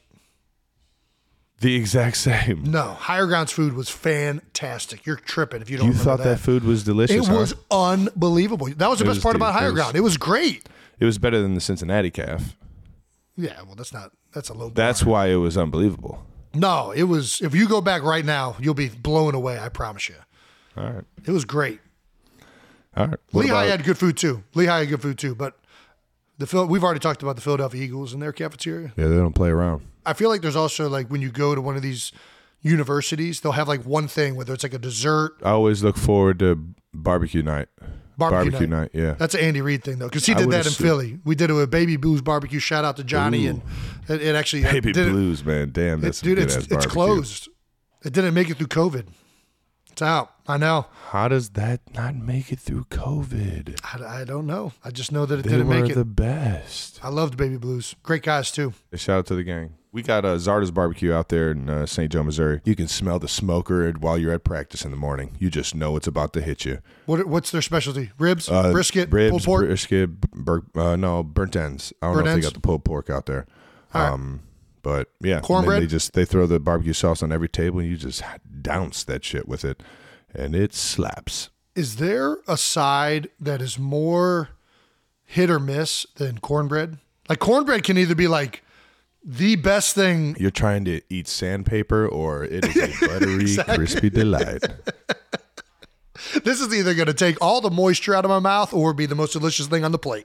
The exact same. No, Higher Grounds food was fantastic. You're tripping if you don't You remember thought that. food was delicious? It huh? was unbelievable. That was the It best was, part dude. about It Higher was- Ground. It was great. It was better than the Cincinnati calf. Yeah, well, that's not, that's a low bar. That's why it was unbelievable. No, it was, if you go back right now, you'll be blown away, I promise you. All right. It was great. All right. What Lehigh about- had good food too. Lehigh had good food too, but the Phil- we've already talked about the Philadelphia Eagles and their cafeteria. Yeah, they don't play around. I feel like there's also like when you go to one of these universities, they'll have like one thing, whether it's like a dessert, I always look forward to barbecue night. barbecue, night. yeah. That's an Andy Reid thing though, because he I did would that in assume- Philly. We did it with Baby Blues Barbecue. Shout out to Johnny, Ooh. and it, it actually Baby did it- Blues, man. Damn, that's it- dude, some it's good-ass it's barbecue. closed. It didn't make it through COVID. It's out. I know. How does that not make it through COVID? I, I don't know. I just know that it They didn't were make it. the best. I loved Baby Blues. Great guys too. Shout out to the gang. We got uh, Zarda's Barbecue out there in uh, Saint Joe, Missouri. You can smell the smoker while you're at practice in the morning. You just know it's about to hit you. What what's their specialty? Ribs, Uh, brisket, ribs, pulled pork. brisket, bur- uh, no, burnt ends. I don't Burnt know if ends? they got the pulled pork out there. All right. Um, but yeah, and then Cornbread? They just they throw the barbecue sauce on every table, and you just douse that shit with it, and it slaps. Is there a side that is more hit or miss than cornbread? Like cornbread can either be like the best thing. You're trying to eat sandpaper, or it is a buttery, crispy delight. This is either going to take all the moisture out of my mouth or be the most delicious thing on the plate.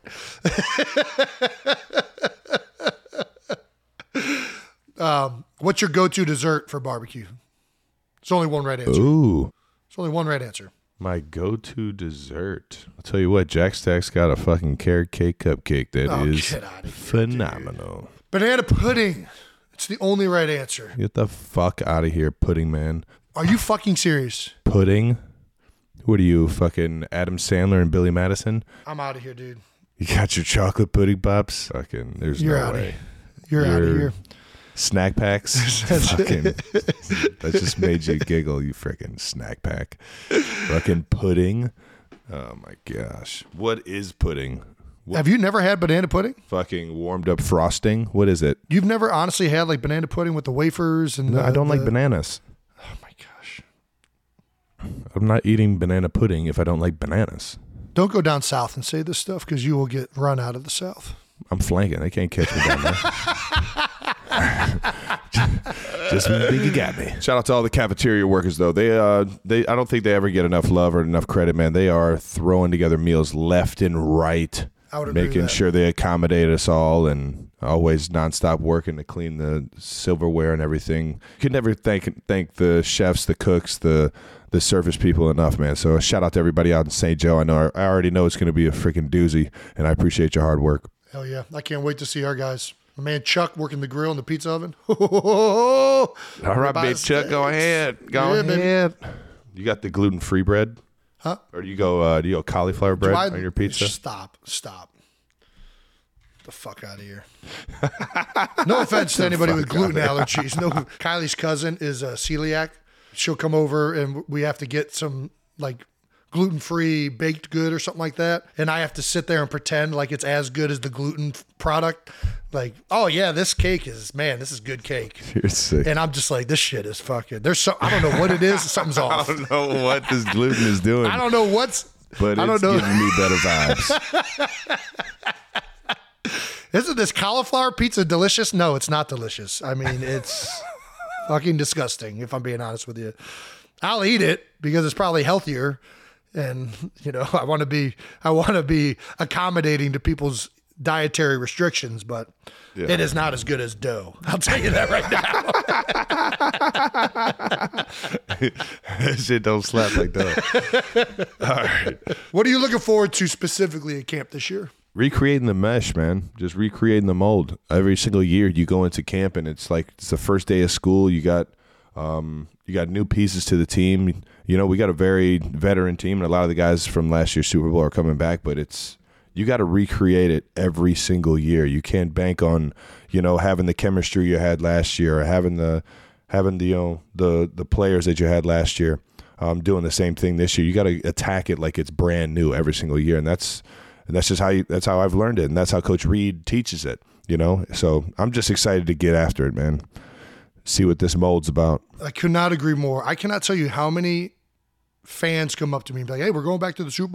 um, what's your go-to dessert for barbecue? It's only one right answer. Ooh. It's only one right answer. My go-to dessert. I'll tell you what, Jack Stack's got a fucking carrot cake cupcake that Oh, is get outta here, phenomenal. Banana pudding. It's the only right answer. Get the fuck out of here, pudding man. Are you fucking serious? Pudding? What are you, fucking Adam Sandler and Billy Madison? I'm out of here, dude. You got your chocolate pudding pops? Fucking, there's You're no outta way. here. You're, out of You're- here. Snack packs? fucking, that just made you giggle, you freaking snack pack. Fucking pudding? Oh my gosh. What is pudding? What Have you never had banana pudding? fucking warmed up frosting? What is it? You've never honestly had like banana pudding with the wafers and No, the, I don't like the- bananas. Oh my gosh! I'm not eating banana pudding if I don't like bananas. Don't go down south and say this stuff because you will get run out of the south. I'm flanking. They can't catch me down there. Just when you think you got me. Shout out to all the cafeteria workers, though. They, uh, they, I don't think they ever get enough love or enough credit, man. They are throwing together meals left and right, I would agree with making that. sure they accommodate us all, and always nonstop working to clean the silverware and everything. You can never thank thank the chefs, the cooks, the the service people enough, man. So a shout out to everybody out in Saint Joe. I know I already know it's going to be a freaking doozy, and I appreciate your hard work. Hell yeah! I can't wait to see our guys. My man Chuck working the grill in the pizza oven. All All right, big Chuck, go ahead. Go Yeah, baby. ahead. You got the gluten free bread? Huh? Or do you go uh, do you go cauliflower bread on your pizza? Stop! Stop! The fuck out of here! No offense to anybody with gluten allergies. No, Kylie's cousin is a celiac. She'll come over and we have to get some like gluten-free baked good or something like that, and I have to sit there and pretend like it's as good as the gluten f- product. Like, oh yeah, this cake is man, this is good cake. You're sick. And I'm just like, this shit is fucking. There's so I don't know what it is. Something's I off. don't know what this gluten is doing, I don't know what's. but I it's don't know. giving me better vibes. Isn't this cauliflower pizza delicious? No, it's not delicious. I mean, it's fucking disgusting, if I'm being honest with you. I'll eat it because it's probably healthier. And, you know, I want to be I want to be accommodating to people's dietary restrictions, but Yeah. it is not as good as dough. I'll tell you that right now. That shit don't slap like that. All right. What are you looking forward to specifically at camp this year? Recreating the mesh, man. Just recreating the mold. Every single year you go into camp and it's like it's the first day of school. You got um, you got new pieces to the team. You know, we got a very veteran team, and a lot of the guys from last year's Super Bowl are coming back, but it's you got to recreate it every single year. You can't bank on, you know, having the chemistry you had last year or having the having the you know the the players that you had last year um, doing the same thing this year. You got to attack it like it's brand new every single year, and that's and that's just how you, that's how I've learned it, and that's how Coach Reed teaches it. You know, so I'm just excited to get after it, man. See what this mold's about. I could not agree more. I cannot tell you how many fans come up to me and be like, hey, we're going back to the Super Bowl.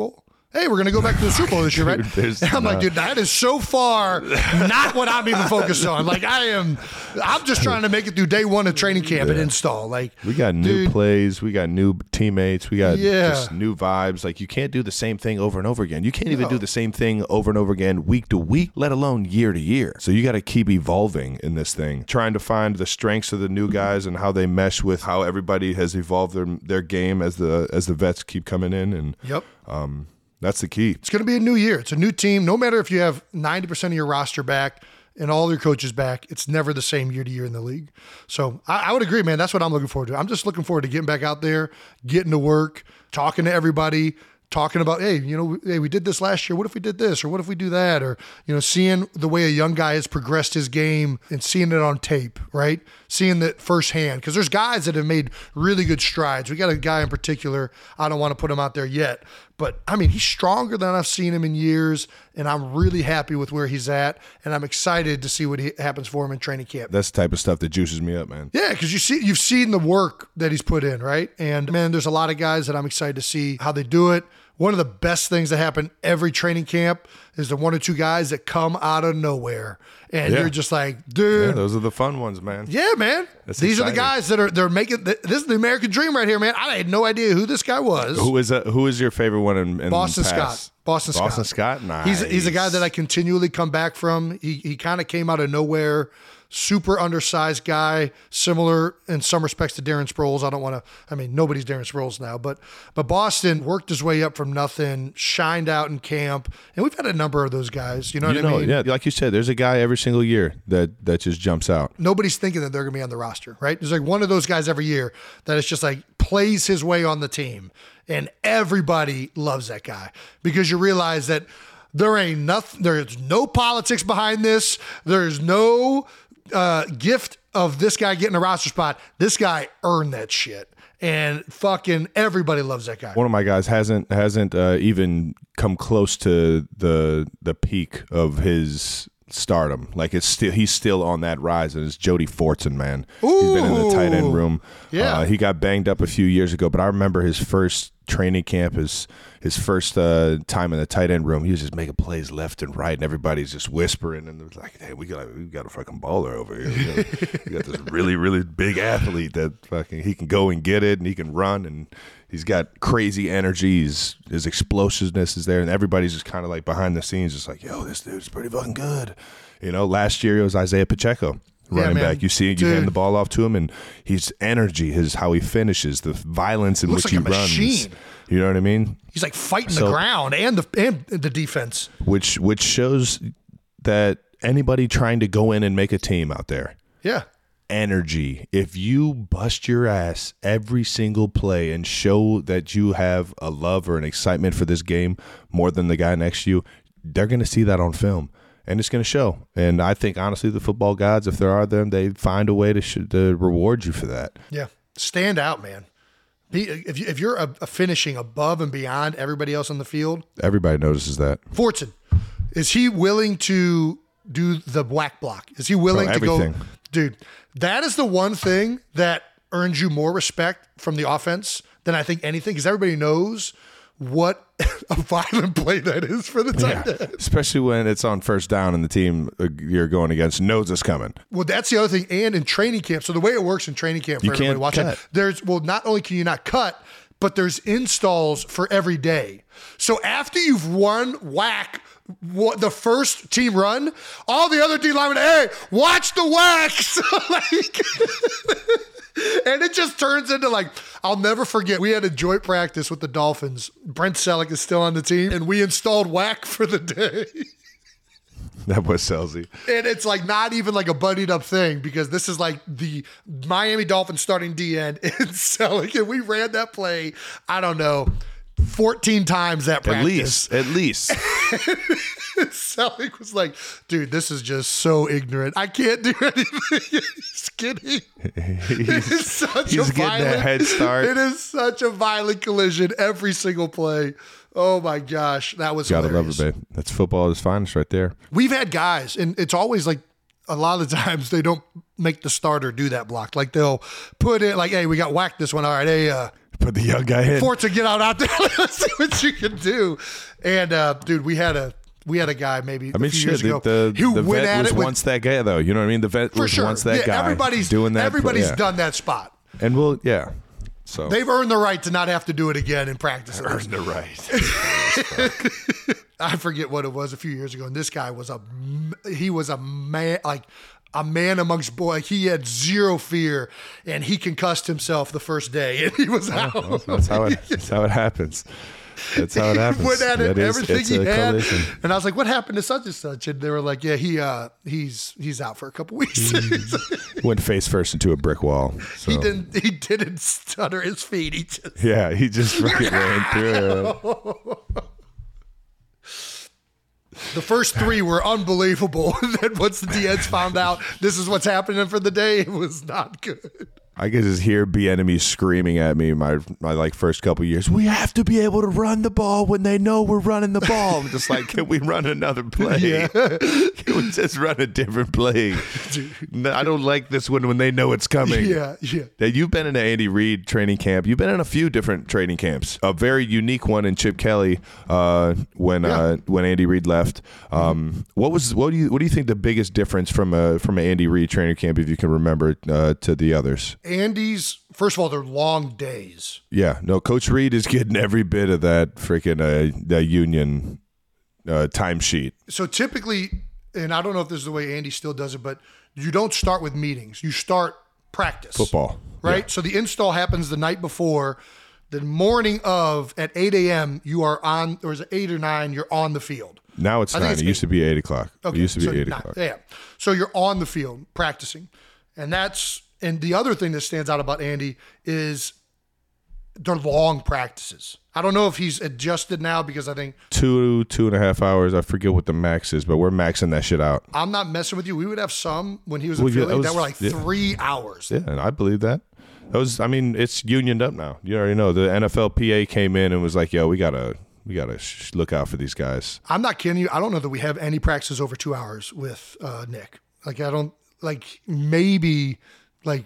hey, we're going to go back to the Super Bowl this year, right? Dude, and I'm not. like, dude, that is so far not what I'm even focused on. Like, I am, I'm just trying to make it through day one of training camp yeah. and install. Like, we got new dude, plays, we got new teammates, we got yeah. just new vibes. Like, you can't do the same thing over and over again. You can't even No. do the same thing over and over again week to week, let alone year to year. So you got to keep evolving in this thing, trying to find the strengths of the new guys and how they mesh with how everybody has evolved their their game as the as the vets keep coming in. And Yep. um, that's the key. It's going to be a new year. It's a new team. No matter if you have ninety percent of your roster back and all your coaches back, it's never the same year to year in the league. So I, I would agree, man. That's what I'm looking forward to. I'm just looking forward to getting back out there, getting to work, talking to everybody, talking about, hey, you know, hey, we did this last year. What if we did this? Or what if we do that? Or, you know, seeing the way a young guy has progressed his game and seeing it on tape, right? Seeing that firsthand. Because there's guys that have made really good strides. We got a guy in particular, I don't want to put him out there yet, but I mean, he's stronger than I've seen him in years, and I'm really happy with where he's at, and I'm excited to see what he, happens for him in training camp. That's the type of stuff that juices me up, man. Yeah, because you see, you've seen the work that he's put in, right? And man, there's a lot of guys that I'm excited to see how they do it. One of the best things that happen every training camp is the one or two guys that come out of nowhere, and Yeah. you're just like, dude. Yeah, those are the fun ones, man. Yeah, man. That's These are the exciting. guys that are they're making. This is the American dream right here, man. I had no idea who this guy was. Who is a, who is your favorite one in, in Boston pass? Scott. Boston Scott. Boston Scott. Nice. He's he's a guy that I continually come back from. He he kind of came out of nowhere. Super undersized guy, similar in some respects to Darren Sproles. I don't want to, I mean, nobody's Darren Sproles now, but but Boston worked his way up from nothing, shined out in camp, and we've had a number of those guys. You know what You I know, mean? yeah, like you said, there's a guy every single year that that just jumps out. Nobody's thinking that they're going to be on the roster, right? There's like one of those guys every year that is just like plays his way on the team, and everybody loves that guy because you realize that there ain't nothing, there's no politics behind this. There's no uh, gift of this guy getting a roster spot. This guy earned that shit. And fucking everybody loves that guy. One of my guys hasn't hasn't uh, even come close to the the peak of his stardom. Like it's still he's still on that rise, and it's Jody Fortson, man. He's been in the tight end room. Yeah. Uh, he got banged up a few years ago, but I remember his first training camp, his his first uh, time in the tight end room. He was just making plays left and right, and everybody's just whispering, and it was like, "Hey, we got we got a fucking baller over here. We got, we got this really really big athlete that fucking he can go and get it, and he can run, and he's got crazy energy. He's, his explosiveness is there, and everybody's just kind of like behind the scenes, just like, yo, this dude's pretty fucking good. You know, last year it was Isaiah Pacheco. Running man. back, you see, you Dude. hand the ball off to him, and his energy, his how he finishes, the violence in Looks which like he a runs. machine. You know what I mean? He's like fighting So- the ground and the and the defense. Which which shows that anybody trying to go in and make a team out there, Yeah. energy. If you bust your ass every single play and show that you have a love or an excitement for this game more than the guy next to you, they're going to see that on film. And it's going to show. And I think, honestly, the football gods, if there are them, they find a way to, sh- to reward you for that. Yeah. Stand out, man. Be, if, you, if you're a, a finishing above and beyond everybody else on the field, Everybody notices that. Fortson, is he willing to do the whack block? Is he willing Oh, to go? everything. Dude, that is the one thing that earns you more respect from the offense than I think anything, because everybody knows what a violent play that is for the tight Yeah. end. Especially when it's on first down and the team uh, you're going against knows it's coming. Well, that's the other thing. And in training camp, so the way it works in training camp for You everybody can't watching, cut. there's, well, not only can you not cut, but there's installs for every day. So after you've won whack, what, the first team run, all the other D linemen, hey, watch the whacks. like, and it just turns into like, I'll never forget, we had a joint practice with the Dolphins. Brent Selleck is still on the team, and we installed whack for the day. That was Selzy. And it's like not even like a buddied up thing, because this is like the Miami Dolphins starting D end in Selleck. And we ran that play, I don't know, fourteen times that practice. At least. At least. Selleck was like, dude, this is just so ignorant. I can't do anything. He's kidding. It is such he's a getting violent, that head start. It is such a violent collision every single play. Oh my gosh, that was Gotta hilarious. love it, babe. That's football at its finest right there. We've had guys, and it's always like a lot of the times they don't make the starter do that block. Like they'll put it like, hey, we got whacked this one. All right, hey, uh, Put the young guy in. Forza, get out out there. Let's see what you can do. And uh, dude, we had a we had a guy maybe I mean, a few shit, years the, ago the, who the went vet at was it with, once that guy, though. You know what I mean? The vet for was sure. once that yeah, guy. Everybody's doing that. Everybody's yeah. done that spot. And we'll, yeah. So They've earned the right to not have to do it again in practice. Earned the right. I forget what it was a few years ago, and this guy was a he was a man like a man amongst boys. He had zero fear, and he concussed himself the first day, and he was out. Well, that's how it. That's how it happens. That's how it happens. Went at it, That is- everything it's he a had, collision. and I was like, "What happened to such and such?" And they were like, "Yeah, he uh, he's he's out for a couple weeks." Went face first into a brick wall. So. he didn't he didn't stutter his feet. He just Yeah, he just fucking ran through it. the first three were unbelievable. Then once the D Ns found out this is what's happening for the day, it was not good. I could just hear B-Enemy screaming at me my my like first couple years. We have to be able to run the ball when they know we're running the ball. I'm just like, can we run another play? Yeah. Can we just run a different play? No, I don't like this one when they know it's coming. Yeah, yeah. Now, you've been in an Andy Reid training camp. You've been in a few different training camps. A very unique one in Chip Kelly uh, when Yeah. uh, when Andy Reid left. Um, what was what do you what do you think the biggest difference from a from an Andy Reid training camp, if you can remember, uh, to the others? Andy's, first of all, they're long days. Yeah, no, Coach Reid is getting every bit of that freaking uh, that union uh, timesheet. So typically, and I don't know if this is the way Andy still does it, but you don't start with meetings. You start practice. Football. Right? Yeah. So the install happens the night before. The morning of, at eight a.m., you are on, or is it eight or nine, you're on the field. Now it's I think nine. it's It used eight. to be eight o'clock. Okay, It used to be so eight nine, o'clock. Yeah. So you're on the field practicing. And that's, and the other thing that stands out about Andy is they're long practices. I don't know if he's adjusted now because I think Two, two and a half hours. I forget what the max is, but we're maxing that shit out. I'm not messing with you. We would have some when he was in Well, yeah, Philly that was- that were like yeah. three hours. Yeah, and I believe that. That was, I mean, it's unioned up now. You already know the N F L P A came in and was like, "Yo, we gotta, we gotta sh- look out for these guys." I'm not kidding you. I don't know that we have any practices over two hours with uh, Nick. Like I don't like maybe like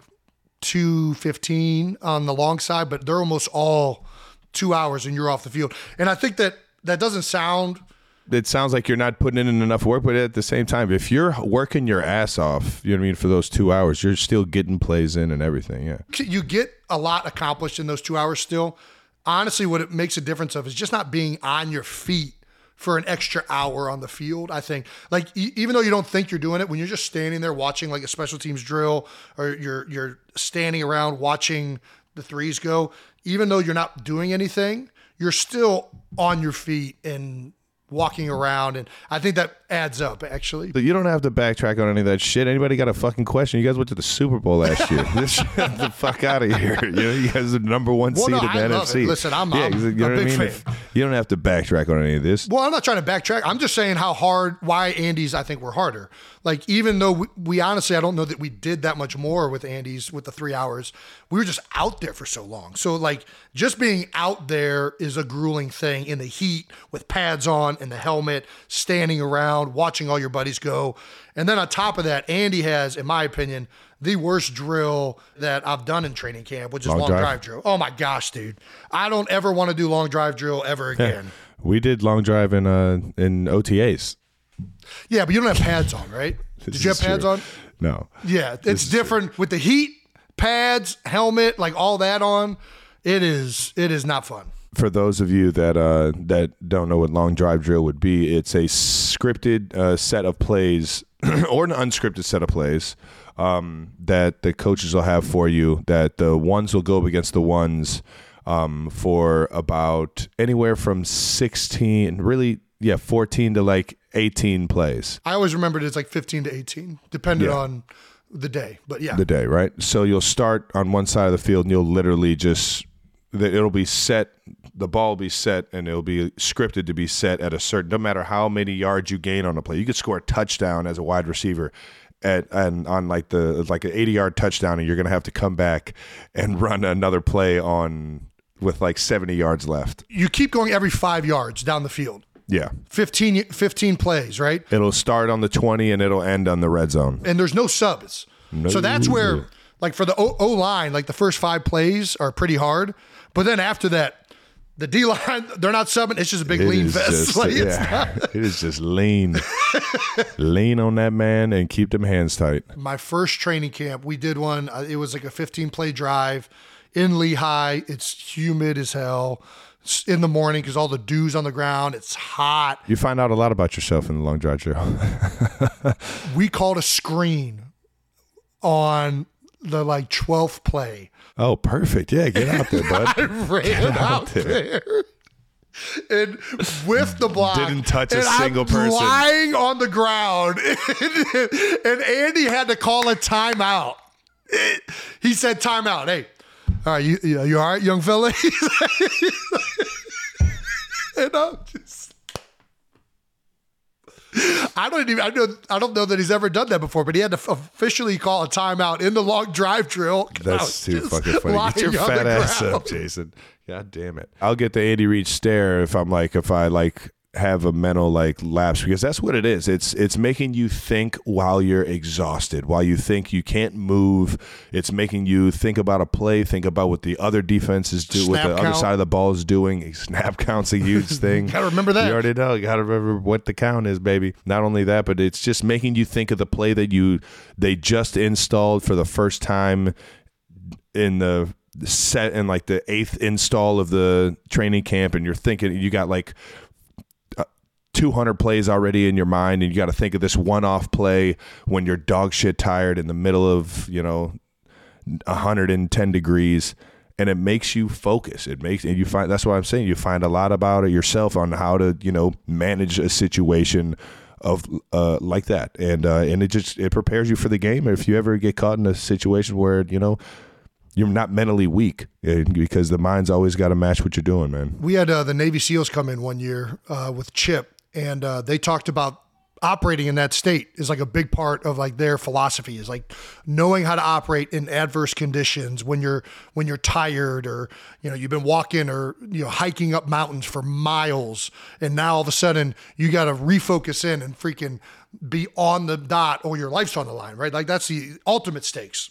two fifteen on the long side, but they're almost all two hours and you're off the field. And I think that that doesn't sound. It sounds like you're not putting in enough work, but at the same time, if you're working your ass off, you know what I mean, for those two hours, you're still getting plays in and everything. Yeah. You get a lot accomplished in those two hours still. Honestly, what it makes a difference of is just not being on your feet for an extra hour on the field. I think, like, e- even though you don't think you're doing it, when you're just standing there watching like a special teams drill, or you're you're standing around watching the threes go, even though you're not doing anything, you're still on your feet and walking around, and I think that adds up actually. But you don't have to backtrack on any of that shit. Anybody got a fucking question? You guys went to the Super Bowl last year. Just get the fuck out of here. You know, you guys are the number one Well, seed no, in the I N F C. love it. Listen, I'm- yeah, I'm you know a what I big mean? fan. If- you don't have to backtrack on any of this. Well, I'm not trying to backtrack. I'm just saying how hard, why Andy's I think were harder. Like, even though we, we honestly, I don't know that we did that much more with Andy's with the three hours. We were just out there for so long. So, like, just being out there is a grueling thing in the heat with pads on and the helmet, standing around, watching all your buddies go. And then on top of that, Andy has, in my opinion, the worst drill that I've done in training camp, which is Long long, drive? drive. drill. Oh my gosh, dude. I don't ever want to do long drive drill ever again. We did long drive in uh in O T As. Yeah, but you don't have pads on, right? Did This you have is pads true. on? No. Yeah, it's is different with the heat, pads, helmet, like all that on. It is it is not fun. For those of you that uh, that don't know what long drive drill would be, it's a scripted uh, set of plays or an unscripted set of plays um, that the coaches will have for you. That the ones will go up against the ones um, for about anywhere from sixteen, really, yeah, fourteen to like eighteen plays. I always remembered it's like fifteen to eighteen, depending Yeah. on the day. But yeah, The day, right? So you'll start on one side of the field and you'll literally just, it'll be set, the ball will be set and it'll be scripted to be set at a certain, no matter how many yards you gain on a play. You could score a touchdown as a wide receiver at and on like the like an eighty yard touchdown, and you're gonna have to come back and run another play on with like seventy yards left. you keep going every five yards down the field. Yeah. fifteen, fifteen plays, right? It'll start on the twenty and it'll end on the red zone. And there's no subs. No. So that's where like for the O line, like the first five plays are pretty hard, but then after that, the D line, they're not subbing. It's just a big It lean is fest. just- Like, it's yeah. not- It is just lean. Lean on that man and keep them hands tight. My first training camp, we did one. Uh, it was like a fifteen play drive in Lehigh. It's humid as hell. It's in the morning because all the dew's on the ground. It's hot. You find out a lot about yourself in the long drive trail. We called a screen on the like twelfth play. Oh, perfect. Yeah, get out there, bud. I ran out, out there. there. And with the block, Didn't touch a and single I'm person. lying on the ground, and Andy had to call a timeout. He said, "Timeout." Hey, all right, you you, you all right, young fella? And I'm just. I don't even. I don't. I don't know that he's ever done that before. But he had to officially call a timeout in the long drive drill. I was That's too just fucking funny. Get your lying on fat the ass ground. up, Jason. God damn it. I'll get the Andy Reid stare if I'm like, if I like have a mental like lapse, because that's what it is. It's it's making you think while you're exhausted, while you think you can't move. It's making you think about a play, think about what the other defense is doing, what Snap the other count. side of the ball is doing. Snap count's a huge thing. Gotta remember that. You already know. You gotta remember what the count is, baby. Not only that, but it's just making you think of the play that you they just installed for the first time in the set in like the eighth install of the training camp, and you're thinking you got like two hundred plays already in your mind, and you got to think of this one-off play when you're dog shit tired in the middle of, you know, one hundred ten degrees, and it makes you focus. It makes, and you find, that's what I'm saying, you find a lot about it yourself on how to, you know, manage a situation of uh like that, and uh and it just it prepares you for the game if you ever get caught in a situation where, you know, you're not mentally weak, because the mind's always got to match what you're doing, man. We had uh, the Navy SEALs come in one year uh, with Chip, and uh, they talked about operating in that state is like a big part of like their philosophy, is like knowing how to operate in adverse conditions when you're when you're tired, or you know you've been walking or you know hiking up mountains for miles, and now all of a sudden you got to refocus in and freaking be on the dot, or your life's on the line, right? Like that's the ultimate stakes.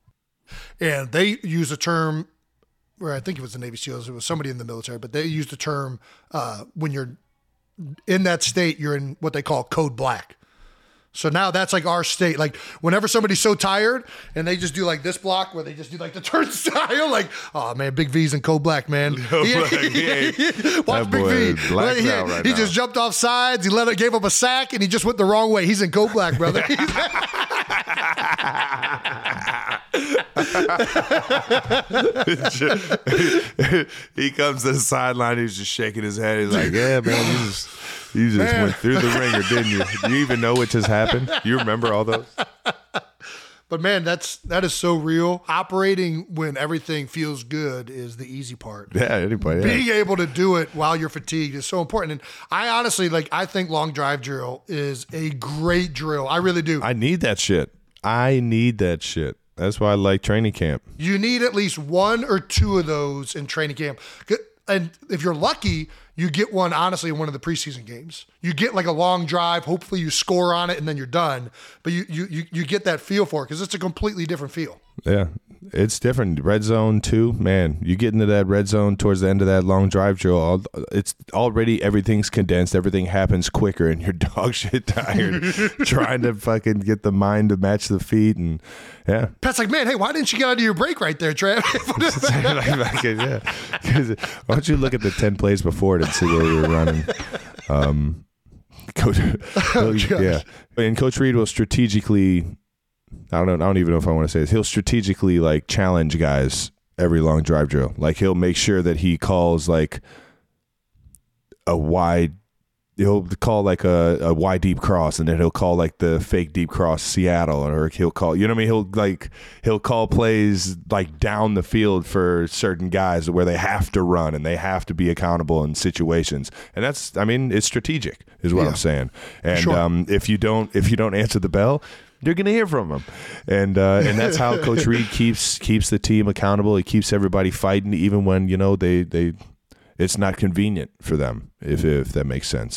And they use a term, or I think it was the Navy SEALs, it was somebody in the military, but they used the term uh, when you're in that state, you're in what they call code black. So now that's like our state. Like whenever somebody's so tired and they just do like this block where they just do like the turnstile, like, oh man, Big V's in code black, man. Black, yeah. Watch That Big boy V. is blacked he out right he now. just jumped off sides. He let it, gave up a sack, and he just went the wrong way. He's in code black, brother. He comes to the sideline. He's just shaking his head. He's like, Yeah, man, you just you just Man. went through the ringer, didn't you? Do you even know what just happened? You remember all those? But man, that's that is so real. Operating when everything feels good is the easy part. Yeah, anybody. Yeah. Being able to do it while you're fatigued is so important. And I honestly, like, I think long drive drill is a great drill. I really do. I need that shit. I need that shit. That's why I like training camp. You need at least one or two of those in training camp. And if you're lucky, you get one, honestly, in one of the preseason games. You get like a long drive. Hopefully you score on it and then you're done. But you you you, you get that feel for it because it's a completely different feel. Yeah, it's different. Red zone too, man. You get into that red zone towards the end of that long drive drill. All, it's already everything's condensed. Everything happens quicker, and you're dog shit tired, trying to fucking get the mind to match the feet, and yeah. Pat's like, man, hey, why didn't you get out of your break right there, Trav? Like, fucking, yeah. 'Cause why don't you look at the ten plays before it and see where you were running? Um, Coach, Oh, yeah, and Coach Reid will strategically. I don't know. I don't even know if I want to say this. He'll strategically like challenge guys every long drive drill. Like he'll make sure that he calls like a wide. He'll call like a, a wide deep cross, and then he'll call like the fake deep cross Seattle, or he'll call, you know what I mean? He'll like he'll call plays like down the field for certain guys where they have to run and they have to be accountable in situations. And that's, I mean, it's strategic, is what Yeah. I'm saying. And Sure. um, if you don't if you don't answer the bell, you're gonna hear from him, and uh, and that's how Coach Reid keeps keeps the team accountable. He keeps everybody fighting, even when you know they they it's not convenient for them. If if that makes sense.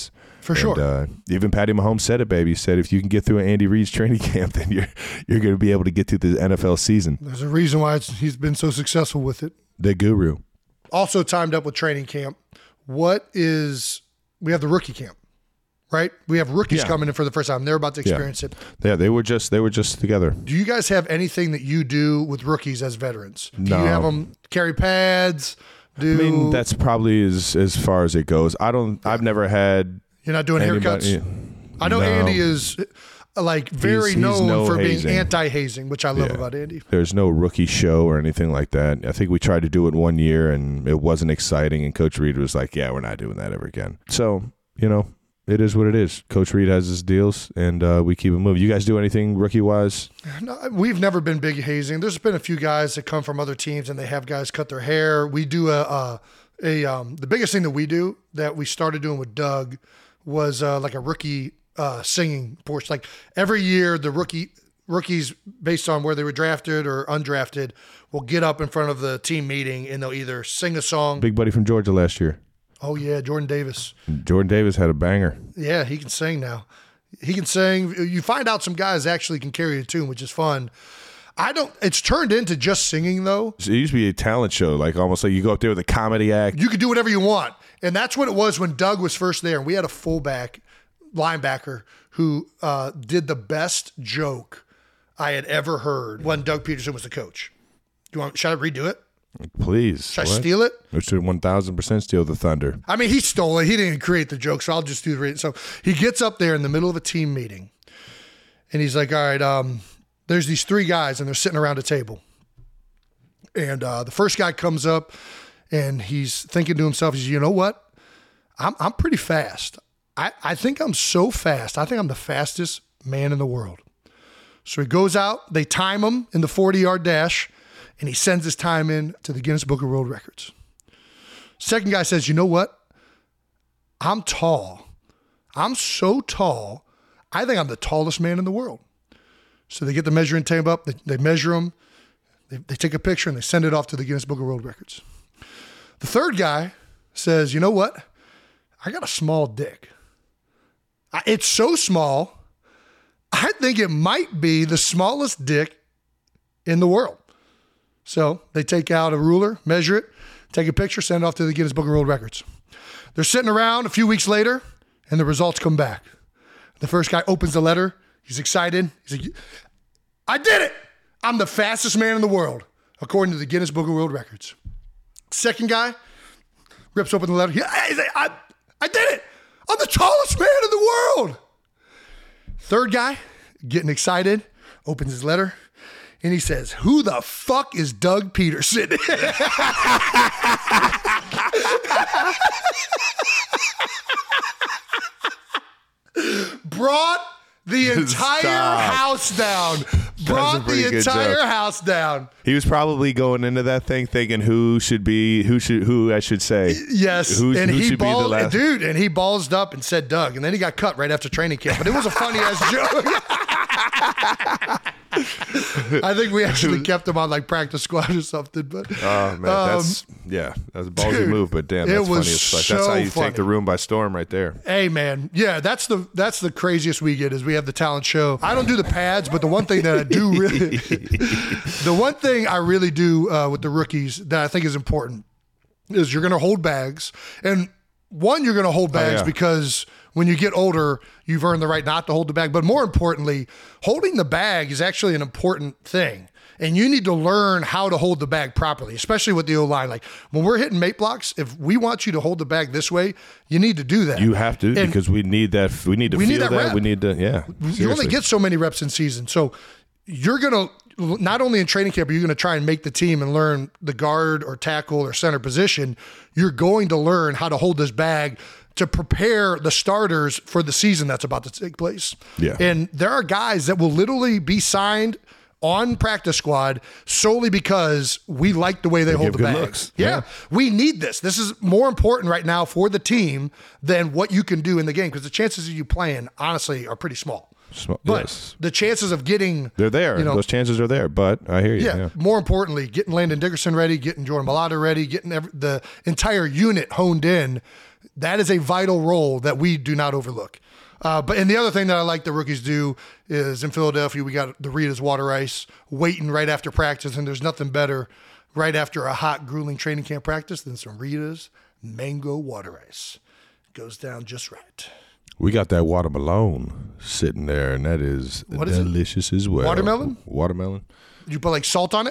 For sure. And, uh, even Patty Mahomes said it, baby. He said, if you can get through an Andy Reid's training camp, then you're you're going to be able to get through the N F L season. There's a reason why it's, he's been so successful with it. The guru. Also timed up with training camp. What is – we have the rookie camp, right? We have rookies Yeah. coming in for the first time. They're about to experience Yeah. it. Yeah, they were just they were just together. Do you guys have anything that you do with rookies as veterans? Do No. you have them carry pads? Do I mean, that's probably as as far as it goes. I don't. I've never had. You're not doing anybody, haircuts? I know no. Andy is uh, like very He's- he's known no for hazing. being anti-hazing, which I love Yeah. about Andy. There's no rookie show or anything like that. I think we tried to do it one year and it wasn't exciting. And Coach Reid was like, "Yeah, we're not doing that ever again." So you know, it is what it is. Coach Reid has his deals, and uh, we keep it moving. You guys do anything rookie wise? No, we've never been big hazing. There's been a few guys that come from other teams and they have guys cut their hair. We do a, a, a um, the biggest thing that we do that we started doing with Doug was uh, like a rookie uh, singing portion. Like every year, the rookie rookies, based on where they were drafted or undrafted, will get up in front of the team meeting and they'll either sing a song. Big buddy from Georgia last year. Oh yeah, Jordan Davis. Jordan Davis had a banger. Yeah, he can sing now. He can sing. You find out some guys actually can carry a tune, which is fun. I don't. It's turned into just singing though. It used to be a talent show, like almost like you go up there with a comedy act. You could do whatever you want. And that's what it was when Doug was first there. And we had a fullback linebacker who uh, did the best joke I had ever heard when Doug Peterson was the coach. Do you want, should I redo it? Please. Should I steal it? I should one thousand percent steal the thunder. I mean, he stole it. He didn't create the joke, so I'll just do the reading. So he gets up there in the middle of a team meeting, and he's like, all right, um, there's these three guys, and they're sitting around a table. And uh, the first guy comes up, and he's thinking to himself, he's, you know what? I'm I'm pretty fast. I, I think I'm so fast. I think I'm the fastest man in the world. So he goes out, they time him in the forty-yard dash, and he sends his time in to the Guinness Book of World Records. Second guy says, you know what? I'm tall. I'm so tall, I think I'm the tallest man in the world. So they get the measuring tape up, they, they measure him, they, they take a picture, and they send it off to the Guinness Book of World Records. The third guy says, you know what? I got a small dick. I, it's so small, I think it might be the smallest dick in the world. So they take out a ruler, measure it, take a picture, send it off to the Guinness Book of World Records. They're sitting around a few weeks later, and the results come back. The first guy opens the letter. He's excited. He's like, I did it. I'm the fastest man in the world, according to the Guinness Book of World Records. Second guy rips open the letter. He, I, I, I did it. I'm the tallest man in the world. Third guy, getting excited, opens his letter. And he says, who the fuck is Doug Peterson? Brought the entire Stop. house down. Brought pretty the good entire joke. house down. He was probably going into that thing thinking who should be who should who I should say. Yes, Who, and who he should be the balled, last? dude, and he ballsed up and said Doug, and then he got cut right after training camp. But it was a funny ass joke. I think we actually kept him on like practice squad or something. But Oh man, um, that's yeah, that's a ballsy dude, move, but damn, it that's funny was as fuck. That's so how you funny. take the room by storm, right there. Hey man, yeah, that's the that's the craziest we get is we have the talent show. I don't do the pads, but the one thing that I do really, the one thing I really do uh, with the rookies that I think is important is you're going to hold bags, and one you're going to hold bags yeah. because when you get older, you've earned the right not to hold the bag. But more importantly, holding the bag is actually an important thing. And you need to learn how to hold the bag properly, especially with the O-line. Like when we're hitting mate blocks, if we want you to hold the bag this way, you need to do that. You have to And because we need that. We need to we feel need that that. rep. We need to. Yeah, you seriously. only get so many reps in season. So you're going to, not only in training camp, but you're going to try and make the team and learn the guard or tackle or center position. You're going to learn how to hold this bag to prepare the starters for the season that's about to take place. Yeah. And there are guys that will literally be signed on practice squad solely because we like the way they, hold give the good bag. looks. Yeah. Yeah. We need this. This is more important right now for the team than what you can do in the game because the chances of you playing, honestly, are pretty small. Sm- But yes. the chances of getting They're there. You know, Those chances are there. But I hear you. yeah, Yeah. more importantly, getting Landon Dickerson ready, getting Jordan Mailata ready, getting every, the entire unit honed in, that is a vital role that we do not overlook. Uh, but and the other thing that I like the rookies do is in Philadelphia, we got the Rita's water ice waiting right after practice, and there's nothing better right after a hot, grueling training camp practice than some Rita's mango water ice. Goes down just right. We got that watermelon sitting there, and that is What is delicious as well. Watermelon? Watermelon? Did you put like salt on it?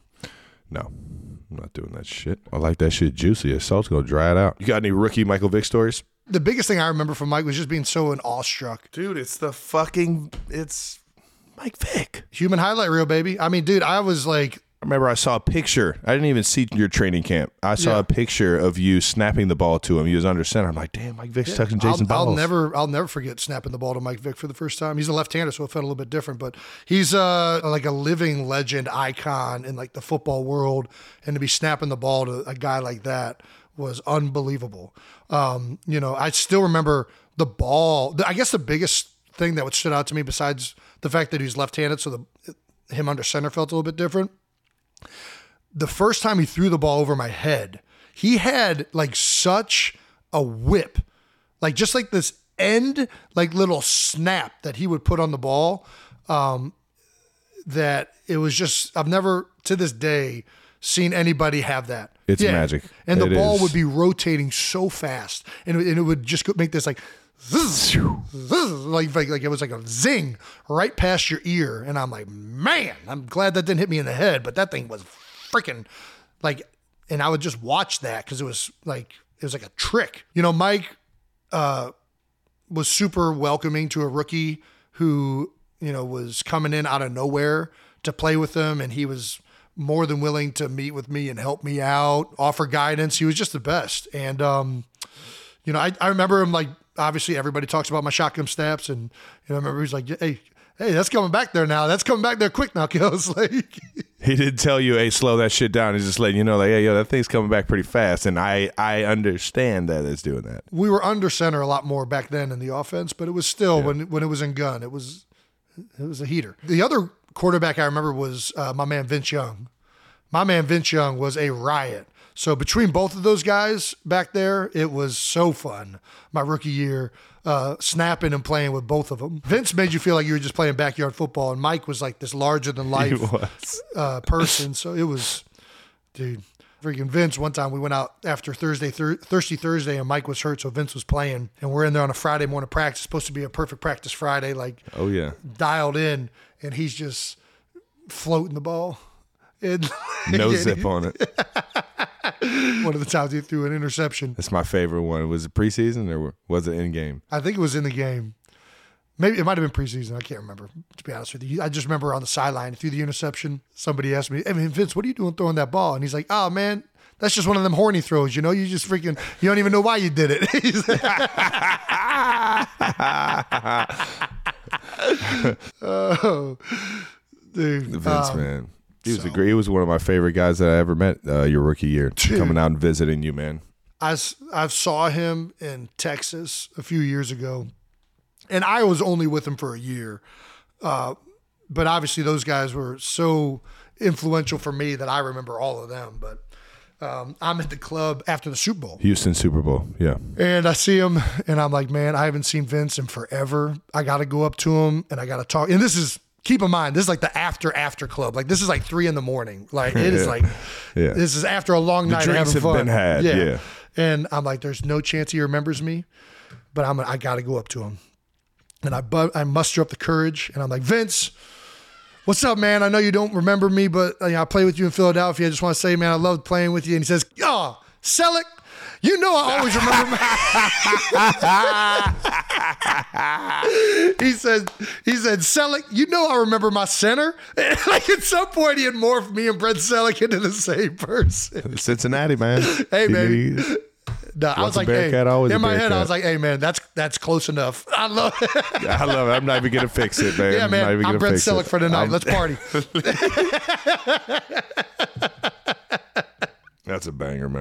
No, I'm not doing that shit. I like that shit juicy. The salt's gonna dry it out. You got any rookie Michael Vick stories? The biggest thing I remember from Mike was just being so awestruck. Dude, it's the fucking, it's Mike Vick. Human highlight reel, baby. I mean, dude, I was like, I remember I saw a picture. I didn't even see your training camp. I saw Yeah. a picture of you snapping the ball to him. He was under center. I'm like, damn, Mike Vick's touching Jason I'll, balls. I'll never, I'll never forget snapping the ball to Mike Vick for the first time. He's a left-hander, so it felt a little bit different. But he's uh, like a living legend, icon in like the football world, and to be snapping the ball to a guy like that was unbelievable. Um, you know, I still remember the ball. I guess the biggest thing that would stood out to me, besides the fact that he's left-handed, so the him under center felt a little bit different. The first time he threw the ball over my head, he had like such a whip, like just like this end, like little snap that he would put on the ball. Um, that it was just, I've never to this day seen anybody have that. It's magic. And the It ball is. would be rotating so fast, and it, and it would just go make this like, zzz, zzz, like, like like it was like a zing right past your ear. And I'm like, man, I'm glad that didn't hit me in the head, but that thing was freaking like, and I would just watch that because it was like, it was like a trick. You know, Mike uh, was super welcoming to a rookie who, you know, was coming in out of nowhere to play with him. And he was more than willing to meet with me and help me out, offer guidance. He was just the best. And, um, you know, I, I remember him, like, obviously everybody talks about my shotgun snaps. And, you know, I remember he's like, hey, hey, that's coming back there now. That's coming back there quick now, Kills. Like, He didn't tell you, hey, slow that shit down. He's just letting you know, like, hey, yo, that thing's coming back pretty fast. And I, I understand that it's doing that. we were under center a lot more back then in the offense, but it was still, when when it was in gun, it was it was a heater. The other quarterback I remember was uh, my man Vince Young. My man Vince Young was a riot. So between both of those guys back there, it was so fun. My rookie year, uh, snapping and playing with both of them. Vince made you feel like you were just playing backyard football, and Mike was like this larger than life He was. uh, person. So it was, dude, freaking Vince. One time we went out after Thursday, thir- Thirsty Thursday, and Mike was hurt, so Vince was playing, and we're in there on a Friday morning practice, supposed to be a perfect practice Friday, like Oh, yeah. dialed in, and he's just floating the ball. And No zip on it. one of the times he threw an interception. That's my favorite one. Was it preseason or was it in game? I think it was in the game. Maybe it might have been preseason. I can't remember, to be honest with you. I just remember on the sideline, through the interception, somebody asked me, I mean, Vince, what are you doing throwing that ball? And he's like, oh, man, that's just one of them horny throws. You know, you just freaking, you don't even know why you did it. He's like, oh, dude. Vince, Um, man. He was so- a great. He was one of my favorite guys that I ever met uh, your rookie year. Coming out and visiting you, man. I, s- I saw him in Texas a few years ago, and I was only with him for a year. Uh, but obviously those guys were so influential for me that I remember all of them. But um, I'm at the club after the Super Bowl, Houston Super Bowl. Yeah. and I see him, and I'm like, man, I haven't seen Vince in forever. I got to go up to him, and I got to talk. And this is, keep in mind, this is like the after after club. Like, this is like three in the morning. Like, it is Yeah. like, Yeah. this is after a long night of drinks having have fun. been had, yeah. And I'm like, there's no chance he remembers me, but I'm I got to go up to him. And I bu- I muster up the courage, and I'm like, Vince, what's up, man? I know you don't remember me, but you know, I play with you in Philadelphia. I just want to say, man, I loved playing with you. And he says, oh, Selleck, you know I always remember my... he said, he said, Selleck, you know I remember my center. And like at some point he had morphed me and Brent Selleck into the same person. Cincinnati, man. Hey, He- baby. he- No, I Once was a like, hey, Bearcat, always a in my head, I Bearcat. was like, hey, man, that's that's close enough. I love it. I love it. I'm not even gonna fix it, man. Yeah, I'm not man, even I'm gonna Brent fix Selleck it. for the night. I'm- Let's party. That's a banger, man.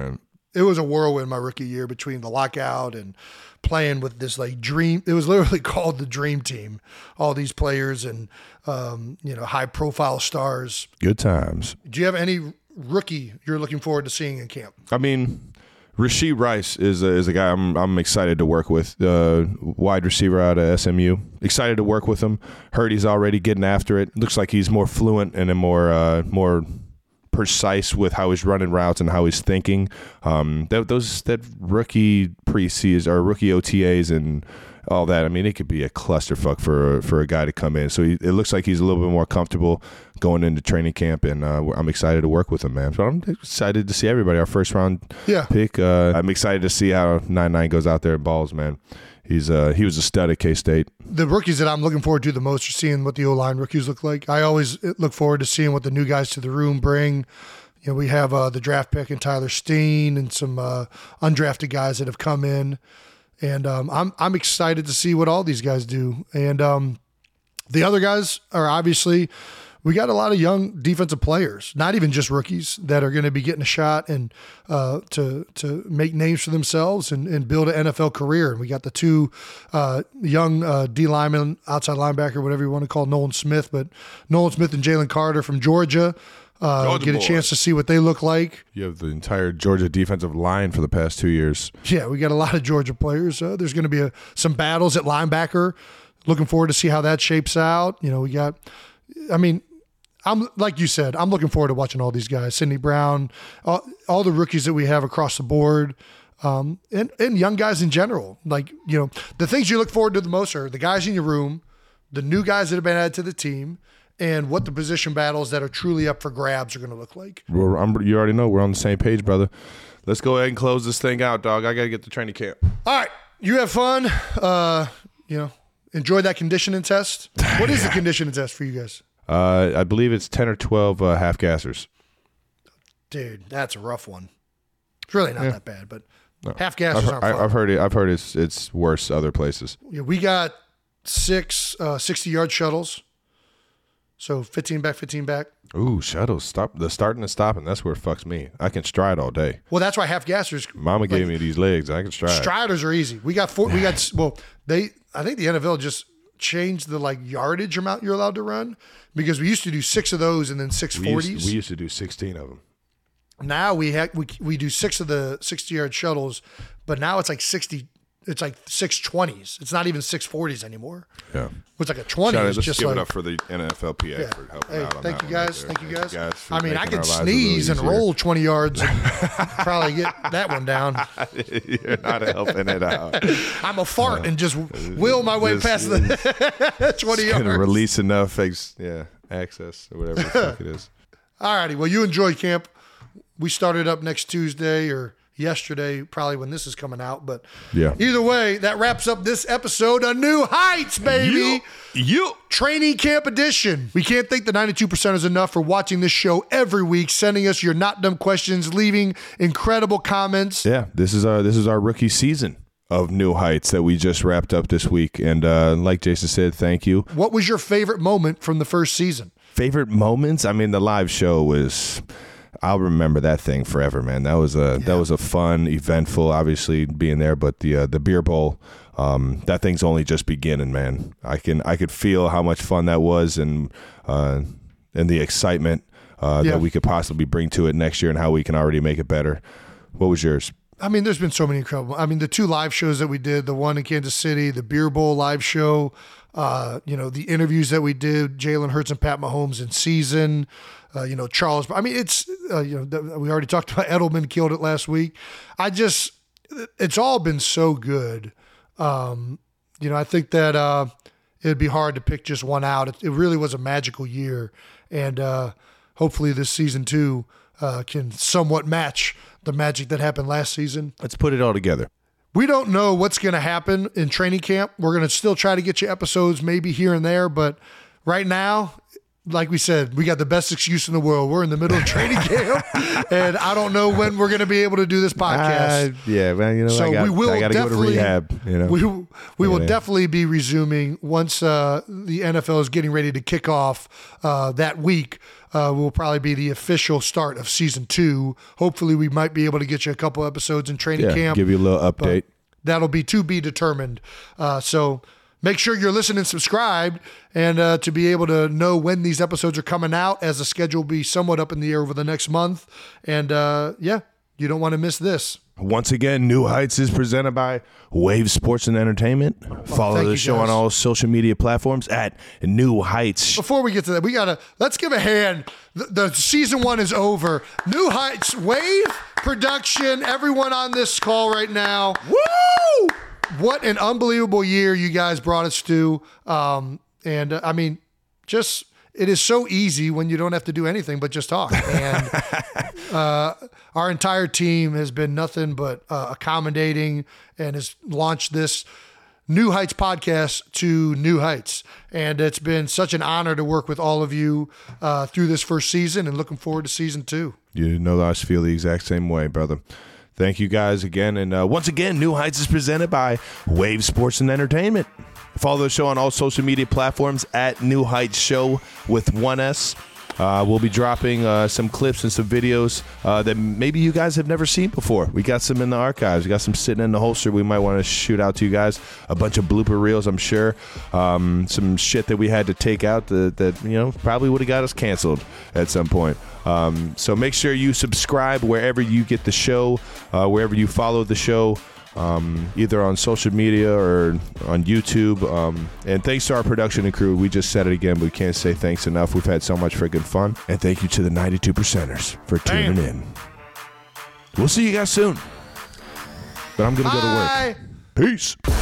it was a whirlwind my rookie year between the lockout and playing with this like dream. It was literally called the dream team. All these players and um, you know, high profile stars. Good times. Do you have any rookie you're looking forward to seeing in camp? I mean, Rashee Rice is a, is a guy I'm I'm excited to work with. Uh, wide receiver out of S M U. Excited to work with him. Heard he's already getting after it. Looks like he's more fluent and a more uh, more precise with how he's running routes and how he's thinking. Um, that those that rookie pre-season or rookie O T As and all that. I mean, it could be a clusterfuck for for a guy to come in. So he, it looks like he's a little bit more comfortable going into training camp, and uh, I'm excited to work with him, man. So I'm excited to see everybody. Our first round yeah. pick. Uh, I'm excited to see how nine nine goes out there and balls, man. He's uh he was a stud at K-State. The rookies that I'm looking forward to the most are seeing what the O-line rookies look like. I always look forward to seeing what the new guys to the room bring. You know, we have uh, the draft pick and Tyler Steen and some uh, undrafted guys that have come in. And um, I'm I'm excited to see what all these guys do. And um, the other guys are obviously, we got a lot of young defensive players, not even just rookies, that are going to be getting a shot and uh, to to make names for themselves and, and build an N F L career. And we got the two uh, young uh, D linemen, outside linebacker, whatever you want to call Nolan Smith, but Nolan Smith and Jalen Carter from Georgia. Uh, get a boys. chance to see what they look like. You have the entire Georgia defensive line for the past two years. Yeah, we got a lot of Georgia players. Uh, there's going to be a, some battles at linebacker. Looking forward to see how that shapes out. You know, we got, I mean, I'm like you said, I'm looking forward to watching all these guys. Sidney Brown, all, all the rookies that we have across the board, um, and, and young guys in general. Like, you know, the things you look forward to the most are the guys in your room, the new guys that have been added to the team, and what the position battles that are truly up for grabs are going to look like. We're, I'm, you already know we're on the same page, brother. Let's go ahead and close this thing out, dog. I got to get to training camp. All right. You have fun. Uh, you know, enjoy that conditioning test. What is the conditioning test for you guys? Uh, I believe it's ten or twelve uh, half gassers. Dude, that's a rough one. It's really not Yeah. that bad, but No. half gassers I've, aren't I, fun. I've heard it. I've heard it's it's worse other places. Yeah, we got six uh, sixty-yard shuttles. So fifteen back, fifteen back. Ooh, shuttles. Stop the starting and stopping. That's where it fucks me. I can stride all day. Well, that's why half gassers. Mama like, gave me these legs. I can stride. Striders are easy. We got four. We got well. They. I think the N F L just changed the like yardage amount you're allowed to run because we used to do six of those and then six we, forties. used, we used to do sixteen of them. Now we ha- we we do six of the sixty yard shuttles, but now it's like sixty. It's like six twenties. It's not even six forties anymore. Yeah. It's like a twenty. Shout out, It's let's just give like, it up for the N F L P A yeah. for helping Hey, out on thank that you one right guys. there. Thank you guys. Thank for I mean, I making could our lives a little sneeze and easier. roll twenty yards and probably get that one down. You're not helping it out. I'm a fart and just will my way Just- past the twenty yards. Gonna release enough, ex- yeah, access or whatever the fuck it is. All righty. Well, you enjoy camp. We started up next Tuesday or yesterday, probably when this is coming out. But Yeah. either way, that wraps up this episode of New Heights, baby. You, you. Training Camp Edition. We can't thank the ninety-two percenters enough for watching this show every week, sending us your not dumb questions, leaving incredible comments. Yeah, this is our this is our rookie season of New Heights that we just wrapped up this week, and uh, like Jason said, thank you. What was your favorite moment from the first season? Favorite moments? I mean, the live show was. I'll remember that thing forever, man. That was a yeah. that was a fun, eventful, obviously being there, but the uh, the beer bowl, um, that thing's only just beginning, man. I can I could feel how much fun that was, and uh, and the excitement uh, yeah. that we could possibly bring to it next year, and how we can already make it better. What was yours? I mean, there's been so many incredible. I mean, the two live shows that we did, the one in Kansas City, the Beer Bowl live show, uh, you know, the interviews that we did, Jalen Hurts and Pat Mahomes in season, uh, you know, Charles. I mean, it's, uh, you know, we already talked about Edelman killed it last week. I just, it's all been so good. Um, you know, I think that uh, it'd be hard to pick just one out. It, it really was a magical year. And uh, hopefully this season two uh, can somewhat match the magic that happened last season. Let's put it all together. We don't know what's going to happen in training camp. We're going to still try to get you episodes maybe here and there, but right now, like we said, we got the best excuse in the world. We're in the middle of training camp, and I don't know when we're going to be able to do this podcast. Uh, yeah, well, you know, So I got, we will I got to go to definitely- rehab. You know, We we will Yeah. definitely be resuming once uh, the N F L is getting ready to kick off uh, that week. uh, will probably be the official start of season two. Hopefully, we might be able to get you a couple episodes in training Yeah, camp. give you a little update. That'll be to be determined. Uh, so make sure you're listening, subscribed, and uh, to be able to know when these episodes are coming out, as the schedule will be somewhat up in the air over the next month. And uh, yeah, you don't want to miss this. Once again, New Heights is presented by Wave Sports and Entertainment. Follow thank the you, show guys. on all social media platforms at New Heights. Before we get to that, we gotta let's give a hand. The, the season one is over. New Heights, Wave Production, everyone on this call right now. Woo! What an unbelievable year you guys brought us to. Um, and uh, I mean, just it is so easy when you don't have to do anything but just talk. And uh, our entire team has been nothing but uh, accommodating and has launched this New Heights podcast to new heights. And it's been such an honor to work with all of you uh, through this first season, and looking forward to season two. You know I feel the exact same way, brother. Thank you guys again. And uh, once again, New Heights is presented by Wave Sports and Entertainment. Follow the show on all social media platforms at New Heights Show with one S. Uh, we'll be dropping uh, some clips and some videos uh, that maybe you guys have never seen before. We got some in the archives. We got some sitting in the holster we might want to shoot out to you guys. A bunch of blooper reels, I'm sure. Um, some shit that we had to take out that, that you know, probably would have got us canceled at some point. Um, so make sure you subscribe wherever you get the show, uh, wherever you follow the show. Um, either on social media or on YouTube. Um, and thanks to our production and crew. We just said it again, but we can't say thanks enough. We've had so much freaking fun. And thank you to the ninety-two percenters for tuning Damn. in. We'll see you guys soon. But I'm going to go to work. Bye. Peace.